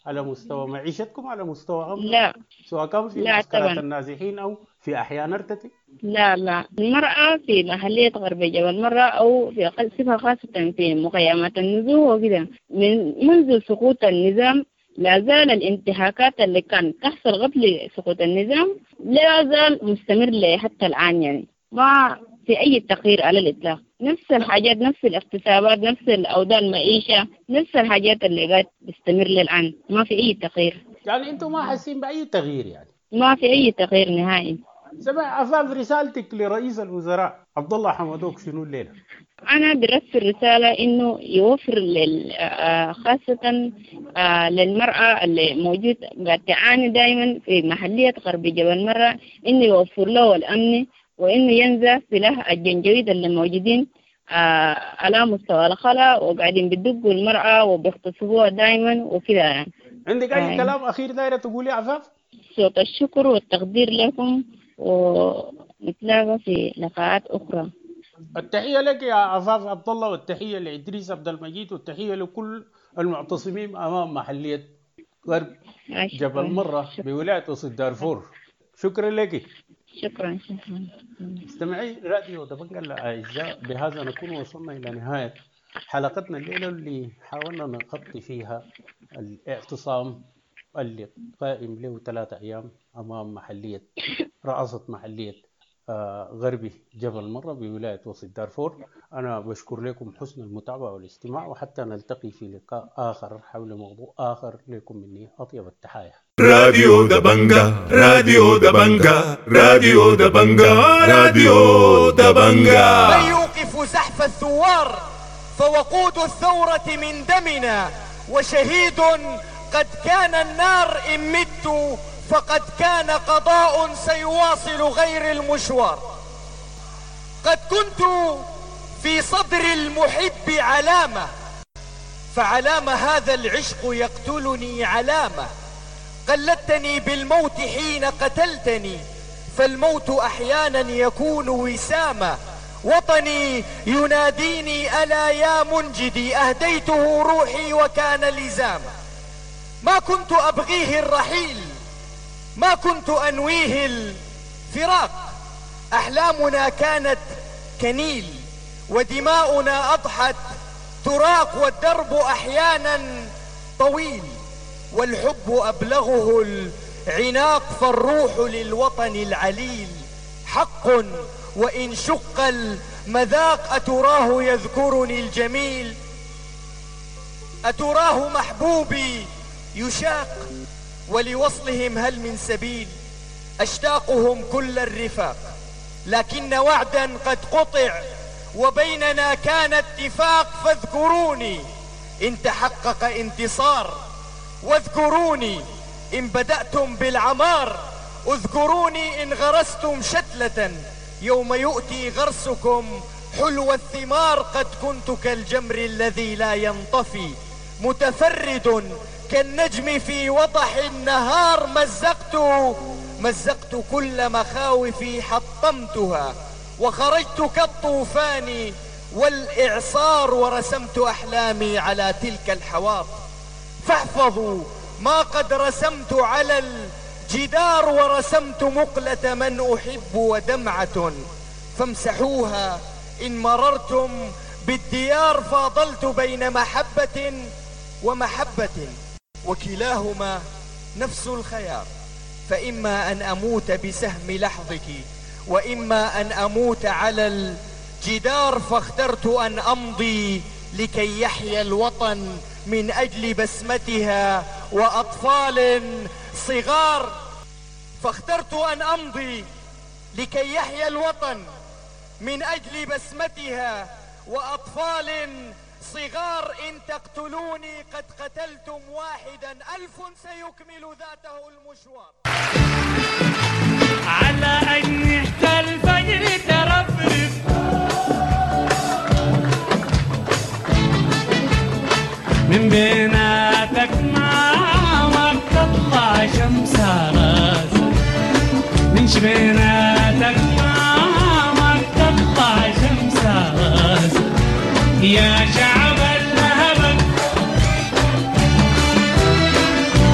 على مستوى معيشتكم، على مستوى أمن؟ لا، سواء كان في معسكرات النازحين أو في أحياء نرتتي؟ لا لا، المرأة في محلية غرب جبل المرأة أو في صفة خاصة في مخيمات النزوح وكذا، من منذ سقوط النظام لا زال الانتهاكات اللي كانت تحصل قبل سقوط النظام لا زال مستمر حتى الآن، يعني ما في أي تغيير على الإطلاق. نفس الحاجات، نفس الاغتصابات، نفس الأوضاع المعيشة، نفس الحاجات اللي قاعد تستمر للآن، ما في أي تغيير. يعني أنتم ما حاسين بأي تغيير؟ يعني ما في أي تغيير نهائي. سمع عفاف، رسالتك لرئيس الوزراء عبد الله حمدوك شنو الليلة؟ أنا برسل رسالة إنه يوفر لل خاصة للمرأة اللي موجود قاعد تعاني دائما في محلية غرب جبل المرأة، إنه يوفر له الأمن، وإنه ينزع سلاح الجنجويد اللي موجودين على مستوى الخلا وقاعدين بيدقوا المرأة وبيغتصبوها دائما وكذا. يعني عندك أي آه. كلام أخير دايرة تقولي عفاف؟ صوت الشكر والتقدير لكم، ونتلاقى في لقاءات أخرى. التحية لك يا عفاف عبد الله، والتحية لإدريس عبد المجيد، والتحية لكل المعتصمين أمام محلية غرب جبل مرة بولاية وسط دارفور. شكرا لك. شكرا شكرا. استمعي راديو دبنجا الأعزاء، بهذا نكون وصلنا إلى نهاية حلقتنا الليلة اللي حاولنا نغطي فيها الاعتصام اللي قائم له ثلاثة أيام أمام محلية رئاسة محلية آه غربي جبل مرة بولاية وسط دارفور. أنا بشكر لكم حسن المتابعة والاستماع، وحتى نلتقي في لقاء آخر حول موضوع آخر. لكم مني أطيب التحايا. راديو دبنجا، راديو دبنجا، راديو دبنجا، راديو دبنجا. من يوقف زحف الثوار فوقود الثورة من دمنا، وشهيد قد كان النار إن مت فقد كان قضاء سيواصل غير المشوار. قد كنت في صدر المحب علامة، فعلامة هذا العشق يقتلني علامة. قلدتني بالموت حين قتلتني، فالموت أحيانا يكون وسامة. وطني يناديني ألا يا منجدي، أهديته روحي وكان لزاما. ما كنت أبغيه الرحيل، ما كنت أنويه الفراق، أحلامنا كانت كنيل ودماؤنا أضحت تراق، والدرب أحيانا طويل والحب أبلغه العناق، فالروح للوطن العليل حق وإن شق المذاق. أتراه يذكرني الجميل، أتراه محبوبي يشاق، ولوصلهم هل من سبيل؟ أشتاقهم كل الرفاق، لكن وعدا قد قطع وبيننا كان اتفاق. فاذكروني إن تحقق انتصار، واذكروني إن بدأتم بالعمار، اذكروني إن غرستم شتلة يوم يؤتي غرسكم حلو الثمار. قد كنت كالجمر الذي لا ينطفي، متفرد كالنجم في وضح النهار. مزقت مزقت كل مخاوفي حطمتها، وخرجت كالطوفان والإعصار، ورسمت أحلامي على تلك الحواط. فاحفظوا ما قد رسمت على الجدار، ورسمت مقلة من أحب ودمعة، فامسحوها إن مررتم بالديار. فاضلت بين محبة ومحبة، وكلاهما نفس الخيار. فإما أن أموت بسهم لحظك، وإما أن أموت على الجدار. فاخترت أن أمضي لكي يحيا الوطن من أجل بسمتها وأطفال صغار. فاخترت أن أمضي لكي يحيا الوطن من أجل بسمتها وأطفال صغار. إن تقتلوني قد قتلتم واحدا، ألف سيكمل ذاته المشوار. على أجنحة الفجر ترفرف، من بيناتك ما تطلع شمس راسك، من بيناتك ما تطلع شمس راسك. يا شعب الهبل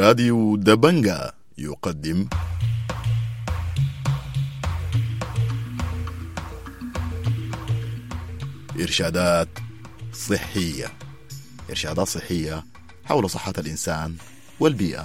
راديو دبنجا يقدم إرشادات صحية إرشادات صحية حول صحة الإنسان والبيئة.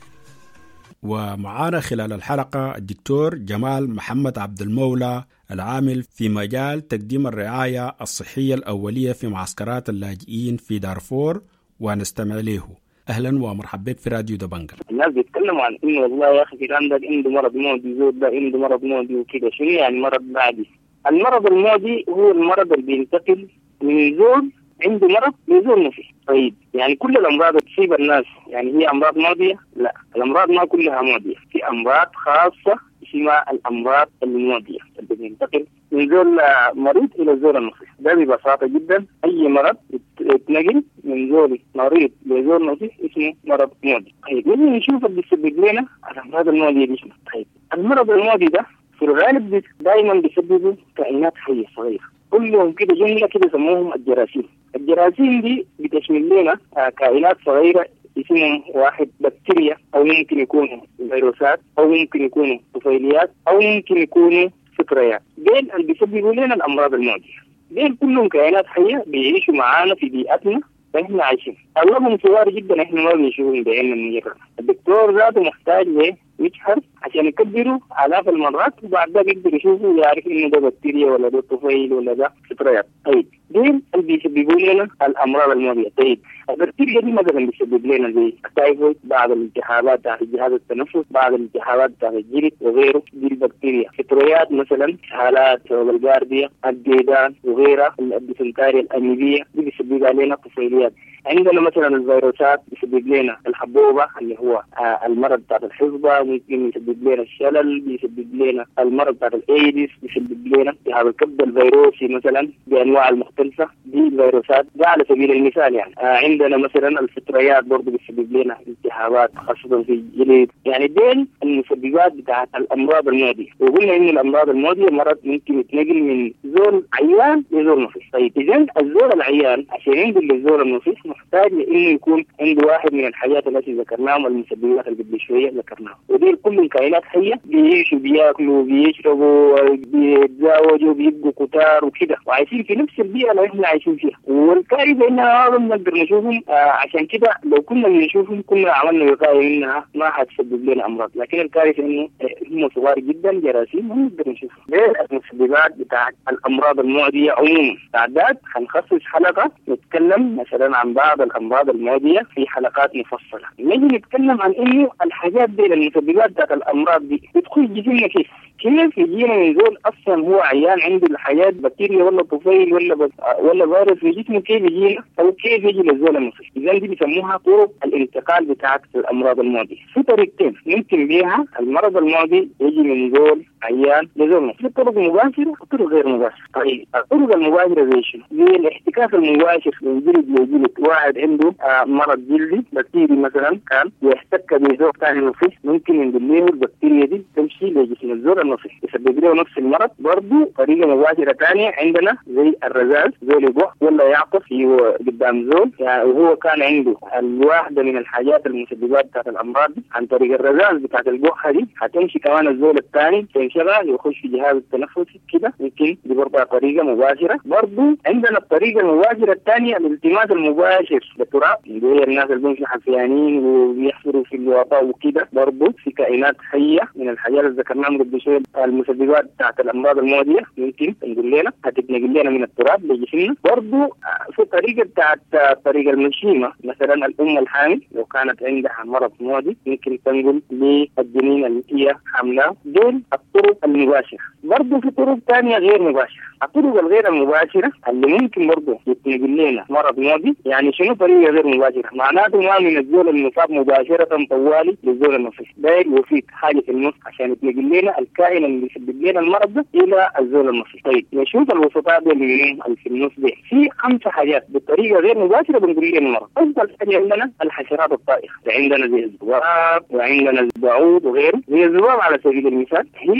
ومعانا خلال الحلقة الدكتور جمال محمد عبد المولى العامل في مجال تقديم الرعاية الصحية الأولية في معسكرات اللاجئين في دارفور، ونستمع له. أهلا ومرحبا بك في راديو دبنجا. الناس بيتكلموا عن إنه والله يا أخي في عندك عنده مرض معدي، زود ده عنده مرض معدي وكده. شنو يعني مرض معدي؟ المرض المعدي هو المرض اللي بينتقل من زول عنده مرض لزول ما فيه. طيب يعني كل الأمراض تصيب الناس يعني هي أمراض معدية؟ لا، الأمراض ما كلها معدية، في أمراض خاصة اسمها الأمراض المعدية اللي بينتقل من زول مريض إلى زول المصري. ده ببساطة جدا أي مرض يتنقل من زول مريض لزول مصري اسمه مرض معدي. طيب نجي نشوف اللي بيسبب لنا الأمراض المعدية دي شنو. طيب المرض المعدي ده في الغالب دائما بيسببه كائنات حية صغيرة، كلهم كده جملة كده يسموهم الجراثيم. الجراثيم دي بتشمل لنا كائنات صغيرة اسمهم واحد بكتيريا، أو ممكن يكونوا فيروسات، أو ممكن يكونوا طفيليات، أو ممكن يكونوا فطريات. دين اللي بيسببوا لنا الأمراض المعدية. دين كلهم كائنات حية بيعيشوا معانا في بيئتنا فإحنا عايشين. أغلبهم صغار جدا إحنا ما بنشوفهم بعيننا المجرد. الدكتور ذاته محتاج له يجحر عشان يكبروا آلاف المرات، وبعد ذلك يقدر يشوفوا ويعرف إنه ده بكتيريا ولا ده طفيل ولا ده فطريات. طيب دين اللي بيسببوا لنا الأمراض المعدية. طيب البكتيريا دي مثلا بيسبب لنا زي التايفويد، بعض الالتهابات تحت جهاز التنفس، بعض الالتهابات تحت الجلد وغيره. دي البكتيريا. فطريات مثلا حالات الجارديا، الديدان وغيرها، الديسنتاريا، الأميبية، دي بيسبب لنا طفيليات. عندنا مثلا الفيروسات بيسبب لنا الحبوبة اللي هو آه المرض بتاع الحصبة، ممكن يسبب لنا الشلل، بيسبب لنا المرض بتاع الايدس، بيسبب لنا التهاب الكبد الفيروسي مثلا بانواع المختلفة. دي الفيروسات ده على سبيل المثال. يعني آه عندنا مثلا الفطريات برضه بيسبب لنا التهابات خاصة في الجلد. يعني دين المسببات بتاعت الامراض المعدية. وقلنا ان الامراض المعدية مرض ممكن يتنقل من زول عيان لزول نفيس. طيب اذا الزول العيان عشان ينقل للزول النفيس محتاج انه يكون عنده واحد من الحاجات التي ذكرناهم، المسببات اللي قبل شويه ذكرناهم. ودي كل كائنات حيه بيعيشوا بياكلوا بيشربوا بيتزاوجوا بيبقوا كتار وكده، وعايشين في نفس البيئه اللي احنا عايشين فيها. والكارثه انها ما بنقدر نشوفهم. آه عشان كده لو كنا بنشوفهم كنا عملنا وقايه منها ما حتسبب لنا امراض. لكن الكارثه انه هم صغار جدا، جراثيم ما نقدر نشوفهم. غير المسببات بتاعت الامراض المعديه عموما. تعداد حنخصص حلقه نتكلم مثلا عن بعض الامراض المعديه في حلقات مفصله. نجي نتكلم عن انه الحاجات دي المسببات بتاعت الامراض دي بتدخل جسمنا كيف؟ كيف يجينا من زول اصلا هو عيان عنده الحاجات بكتيريا ولا طفيل ولا بس ولا فيروس في جسمه، كيف يجينا او كيف يجي للزول المصري؟ اذا دي بيسموها طرق الانتقال بتاعت الامراض المعديه. في طريقتين ممكن بيها المرض المعدي يجي من زول عيان لزول مصري. في طرق مباشره وطرق غير مباشره. طيب الطرق المباشره زي شنو؟ زي الاحتكاك المباشر من جلد لجلد. واحد عنده آه مرض جلدي بكتيري مثلا كان يحتك بزول ثاني نفيس، ممكن ينقل له البكتيريا دي تمشي لجسم الزول النفيس يسبب له نفس المرض. برضه طريقه مباشره ثانيه عندنا زي الرذاذ، زول يبوح ولا يعطس قدام زول يعني وهو كان عنده الواحده من الحاجات المسببات بتاعت الامراض دي، عن طريق الرذاذ بتاعت البوحه دي هتمشي كمان الزول الثاني تنشغل يخش في جهاز التنفس كده. يمكن دي برضه طريقه مباشره. برضه عندنا الطريقه المباشره الثانيه الالتماس المباشر للتراب، اللي هي الناس اللي بيمشوا حفيانين وبيحفروا في الوطاء وكده. برضه في كائنات حيه من الحاجات اللي ذكرناها قبل شويه المسببات بتاعت الامراض المعديه ممكن نقول لنا هتتنقل لنا من التراب لجسمنا. برضه في طريقه بتاعت الطريقه المشيمه، مثلا الام الحامل لو كانت عندها مرض معدي ممكن تنقل للجنين اللي هي حاملاه. دول الطرق المباشره. برضه في طرق ثانيه غير مباشره. الطرق الغير المباشره اللي ممكن برضه يتنقل لنا مرض معدي. يعني شنو طريقه غير مباشره؟ معناته ما من الزول المصاب مباشره طوالي للزول النفيس، داير وفيك حاجه في النص عشان يتنقل لنا الكائن اللي يسبب لنا المرض ده الى الزول النفيس. طيب نشوف الوسطاء دي اللي في النص دي. في خمس حاجات بطريقه غير مباشره بنقول لنا المرض. اول حاجه عندنا الحشرات الطائره، عندنا زي الذباب وعندنا البعوض وغيره. زي الذباب على سبيل المثال هي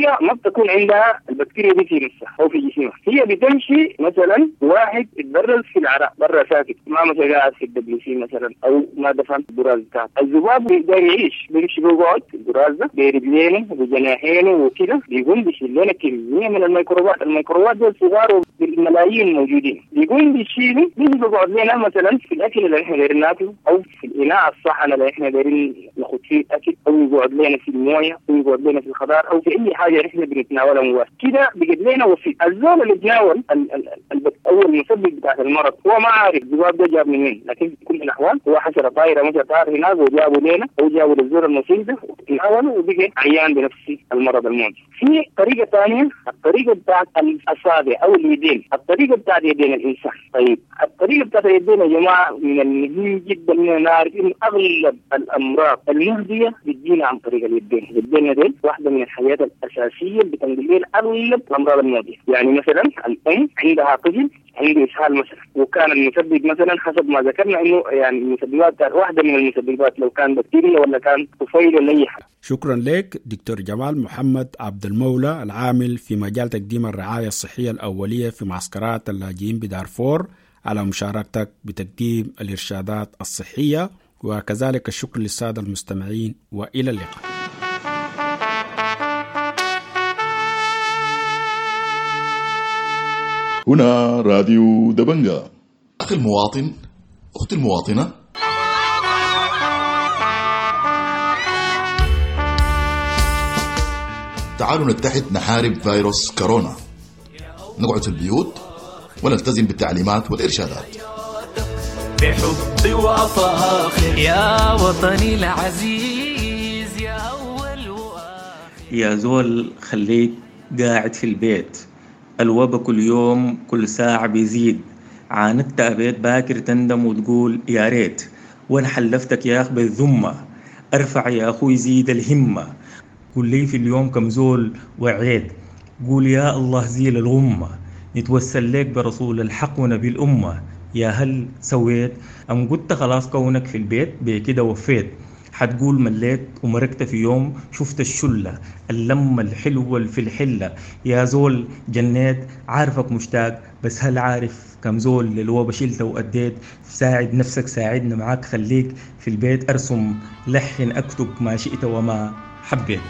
هي ما بتكون عندها البكتيريا دي في نفسها او في جسمها، هي بتمشي مثلا واحد يتبرز في العراء برا ساكت، ما مثلا قاعد في الدبليو سي مثلا او ما دفن البراز بتاعته. الذباب بيقدر يعيش، بيمشي بيقعد في البراز ده برجلينه وبجناحينه وكده، بيقوم بيشيل لنا كميه من الميكروبات، الميكروبات دي صغار بالملايين موجودين، بيقوم بيشيلوا بيجي بيقعد لنا مثلا في الاكل اللي احنا دايرين ناكله او في الاناء الصحن اللي احنا دايرين ناخذ فيه اكل، او يقعد لنا في المويه او يقعد لنا في الخضار او في اي حاجه احنا بنتناولها مباشره كده، بيجد لنا وفي الزول اللي بيتناول اول المسبب بتاع المرض هو ما عارف الذباب ده جاب منين، لكن في كل الاحوال هو حشره طايره مثلا طار هناك وجابوا لنا او جابوا للزول المصيب ده وتناوله وبقى عيان بنفس المرض المعدي. في طريقه ثانيه، الطريقه بتاعت الاصابع او اليدين، الطريقه بتاعت يدين الانسان. طيب الطريقه بتاعت يدين يا جماعه من المهم جدا ان نعرف ان اغلب الامراض المهديه بتجينا عن طريق اليدين. اليدين دي واحده من الحاجات الاساسيه اللي بتنقل لنا اغلب الامراض المهديه. يعني مثلا الام عندها طفل عنده اسهال مثلا، وكان المسبب مثلا حسب ما ذكرنا انه يعني المسببات واحده من المسببات، لو كان بكتيريا ولا كان طفيل ولا اي حاجه. شكرا لك دكتور جمال محمد عبد المولى، العامل في مجال تقديم الرعايه الصحيه الاوليه في معسكرات اللاجئين بدارفور، على مشاركتك بتقديم الارشادات الصحيه، وكذلك الشكر للساده المستمعين، والى اللقاء. هنا راديو دبنجا. أخي المواطن، أختي المواطنة، تعالوا نتحد نحارب فيروس كورونا، نقعد في البيوت ونلتزم بالتعليمات والإرشادات بحب وفاخر يا وطني العزيز يا أول وآخر. يا زول خليك قاعد في البيت، الوبا كل يوم كل ساعة بيزيد، عاندت أبيت باكر تندم وتقول يا ريت، وانا حلفتك يا أخ بالذمة، ارفع يا أخوي زيد الهمة، قول لي في اليوم كم زول وعيد، قول يا الله زيل الغمة، نتوسل لك برسول الحق ونبي الأمة، يا هل سويت أم قلت خلاص كونك في البيت بكده وفيت، حتقول مليت ومركت في يوم شفت الشلة اللمة الحلوة في الحلة، يا زول جنيت عارفك مشتاق، بس هل عارف كم زول للوبا شلته وأديت؟ ساعد نفسك ساعدنا معاك، خليك في البيت، أرسم لحن أكتب ما شئت وما حبيت.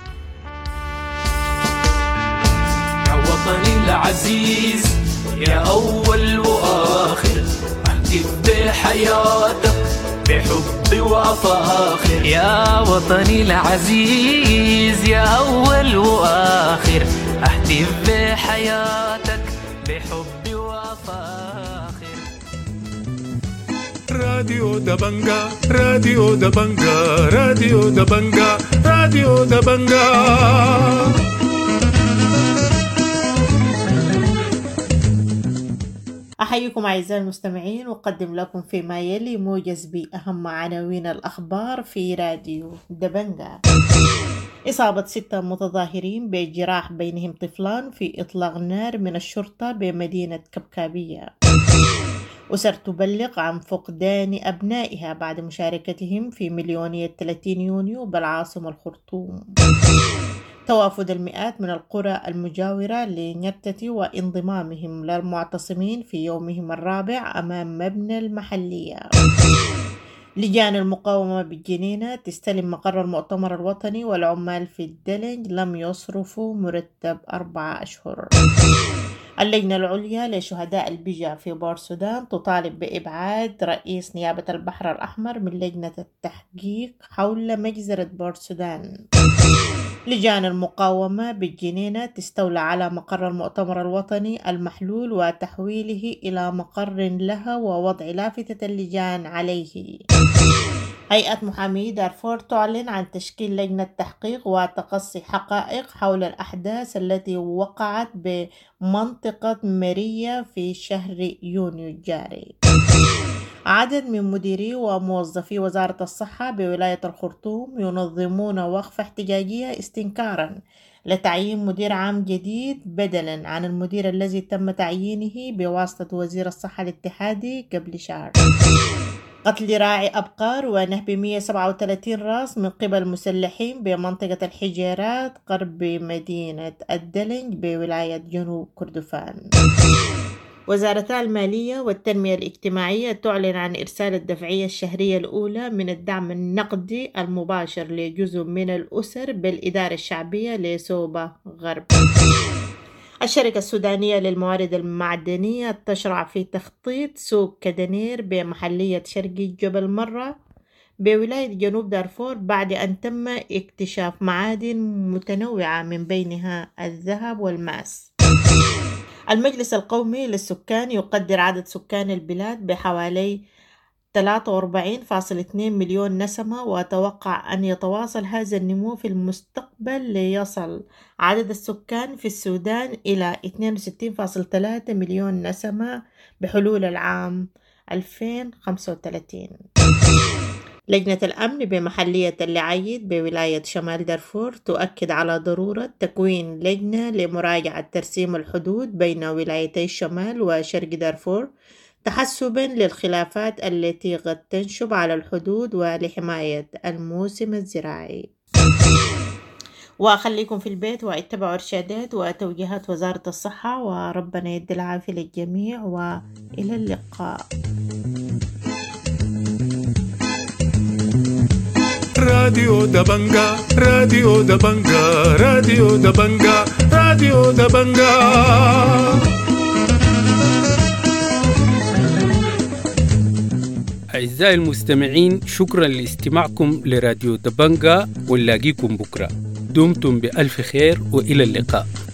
يا وطني العزيز يا أول وآخر، أهتف بحياتك بحب وفاخر، يا وطني العزيز يا أول وآخر، أهتف بحياتك بحب وفاخر. راديو دبنجا راديو دبنجا راديو دبنجا راديو دبنجا. أحييكم أعزائي المستمعين، وأقدم لكم فيما يلي موجز بأهم عناوين الأخبار في راديو دبنجا. إصابة ستة متظاهرين بجراح بينهم طفلان في إطلاق نار من الشرطة بمدينة كبكابية. أسر تبلغ عن فقدان أبنائها بعد مشاركتهم في مليونية ثلاثين يونيو بالعاصمة الخرطوم. توافد المئات من القرى المجاورة لنرتتي وانضمامهم للمعتصمين في يومهم الرابع أمام مبنى المحلية. لجان المقاومة بالجنينة تستلم مقر المؤتمر الوطني، والعمال في الدلنج لم يصرفوا مرتب أربعة أشهر. اللجنة العليا لشهداء البجا في بور سودان تطالب بإبعاد رئيس نيابة البحر الأحمر من لجنة التحقيق حول مجزرة بور سودان. لجان المقاومة بالجنينة تستولى على مقر المؤتمر الوطني المحلول وتحويله إلى مقر لها ووضع لافتة اللجان عليه. هيئة محامي دارفور تعلن عن تشكيل لجنة تحقيق وتقصي حقائق حول الأحداث التي وقعت بمنطقة مرية في شهر يونيو الجاري. عدد من مديري وموظفي وزارة الصحة بولاية الخرطوم ينظمون وقفة احتجاجية استنكارا لتعيين مدير عام جديد بدلا عن المدير الذي تم تعيينه بواسطة وزير الصحة الاتحادي قبل شهر. قتل راعي أبقار ونهب مئة وسبعة وثلاثين رأس من قبل مسلحين بمنطقة الحجيرات قرب مدينة الدلنج بولاية جنوب كردفان. وزارتا المالية والتنمية الاجتماعية تعلن عن إرسال الدفعية الشهرية الأولى من الدعم النقدي المباشر لجزء من الأسر بالإدارة الشعبية لسوبا غرب. الشركة السودانية للموارد المعدنية تشرع في تخطيط سوق كدنير بمحلية شرقي جبل مرة بولاية جنوب دارفور بعد أن تم اكتشاف معادن متنوعة من بينها الذهب والماس. المجلس القومي للسكان يقدر عدد سكان البلاد بحوالي ثلاثة وأربعين فاصلة اثنين مليون نسمة، وأتوقع أن يتواصل هذا النمو في المستقبل ليصل عدد السكان في السودان إلى اثنين وستين فاصلة ثلاثة مليون نسمة بحلول العام ألفين وخمسة وثلاثين. لجنة الأمن بمحلية اللعيد بولاية شمال دارفور تؤكد على ضرورة تكوين لجنة لمراجعة ترسيم الحدود بين ولايتي الشمال وشرق دارفور تحسبا للخلافات التي قد تنشب على الحدود ولحماية الموسم الزراعي. وخليكم في البيت واتبعوا إرشادات وتوجيهات وزارة الصحة، وربنا يدي العافية للجميع، وإلى اللقاء. راديو دبنجا راديو دبنجا راديو دبنجا راديو دبنجا. أعزائي المستمعين، شكرا لاستماعكم لراديو دبنجا، ونلاقيكم بكرة. دمتم بألف خير وإلى اللقاء.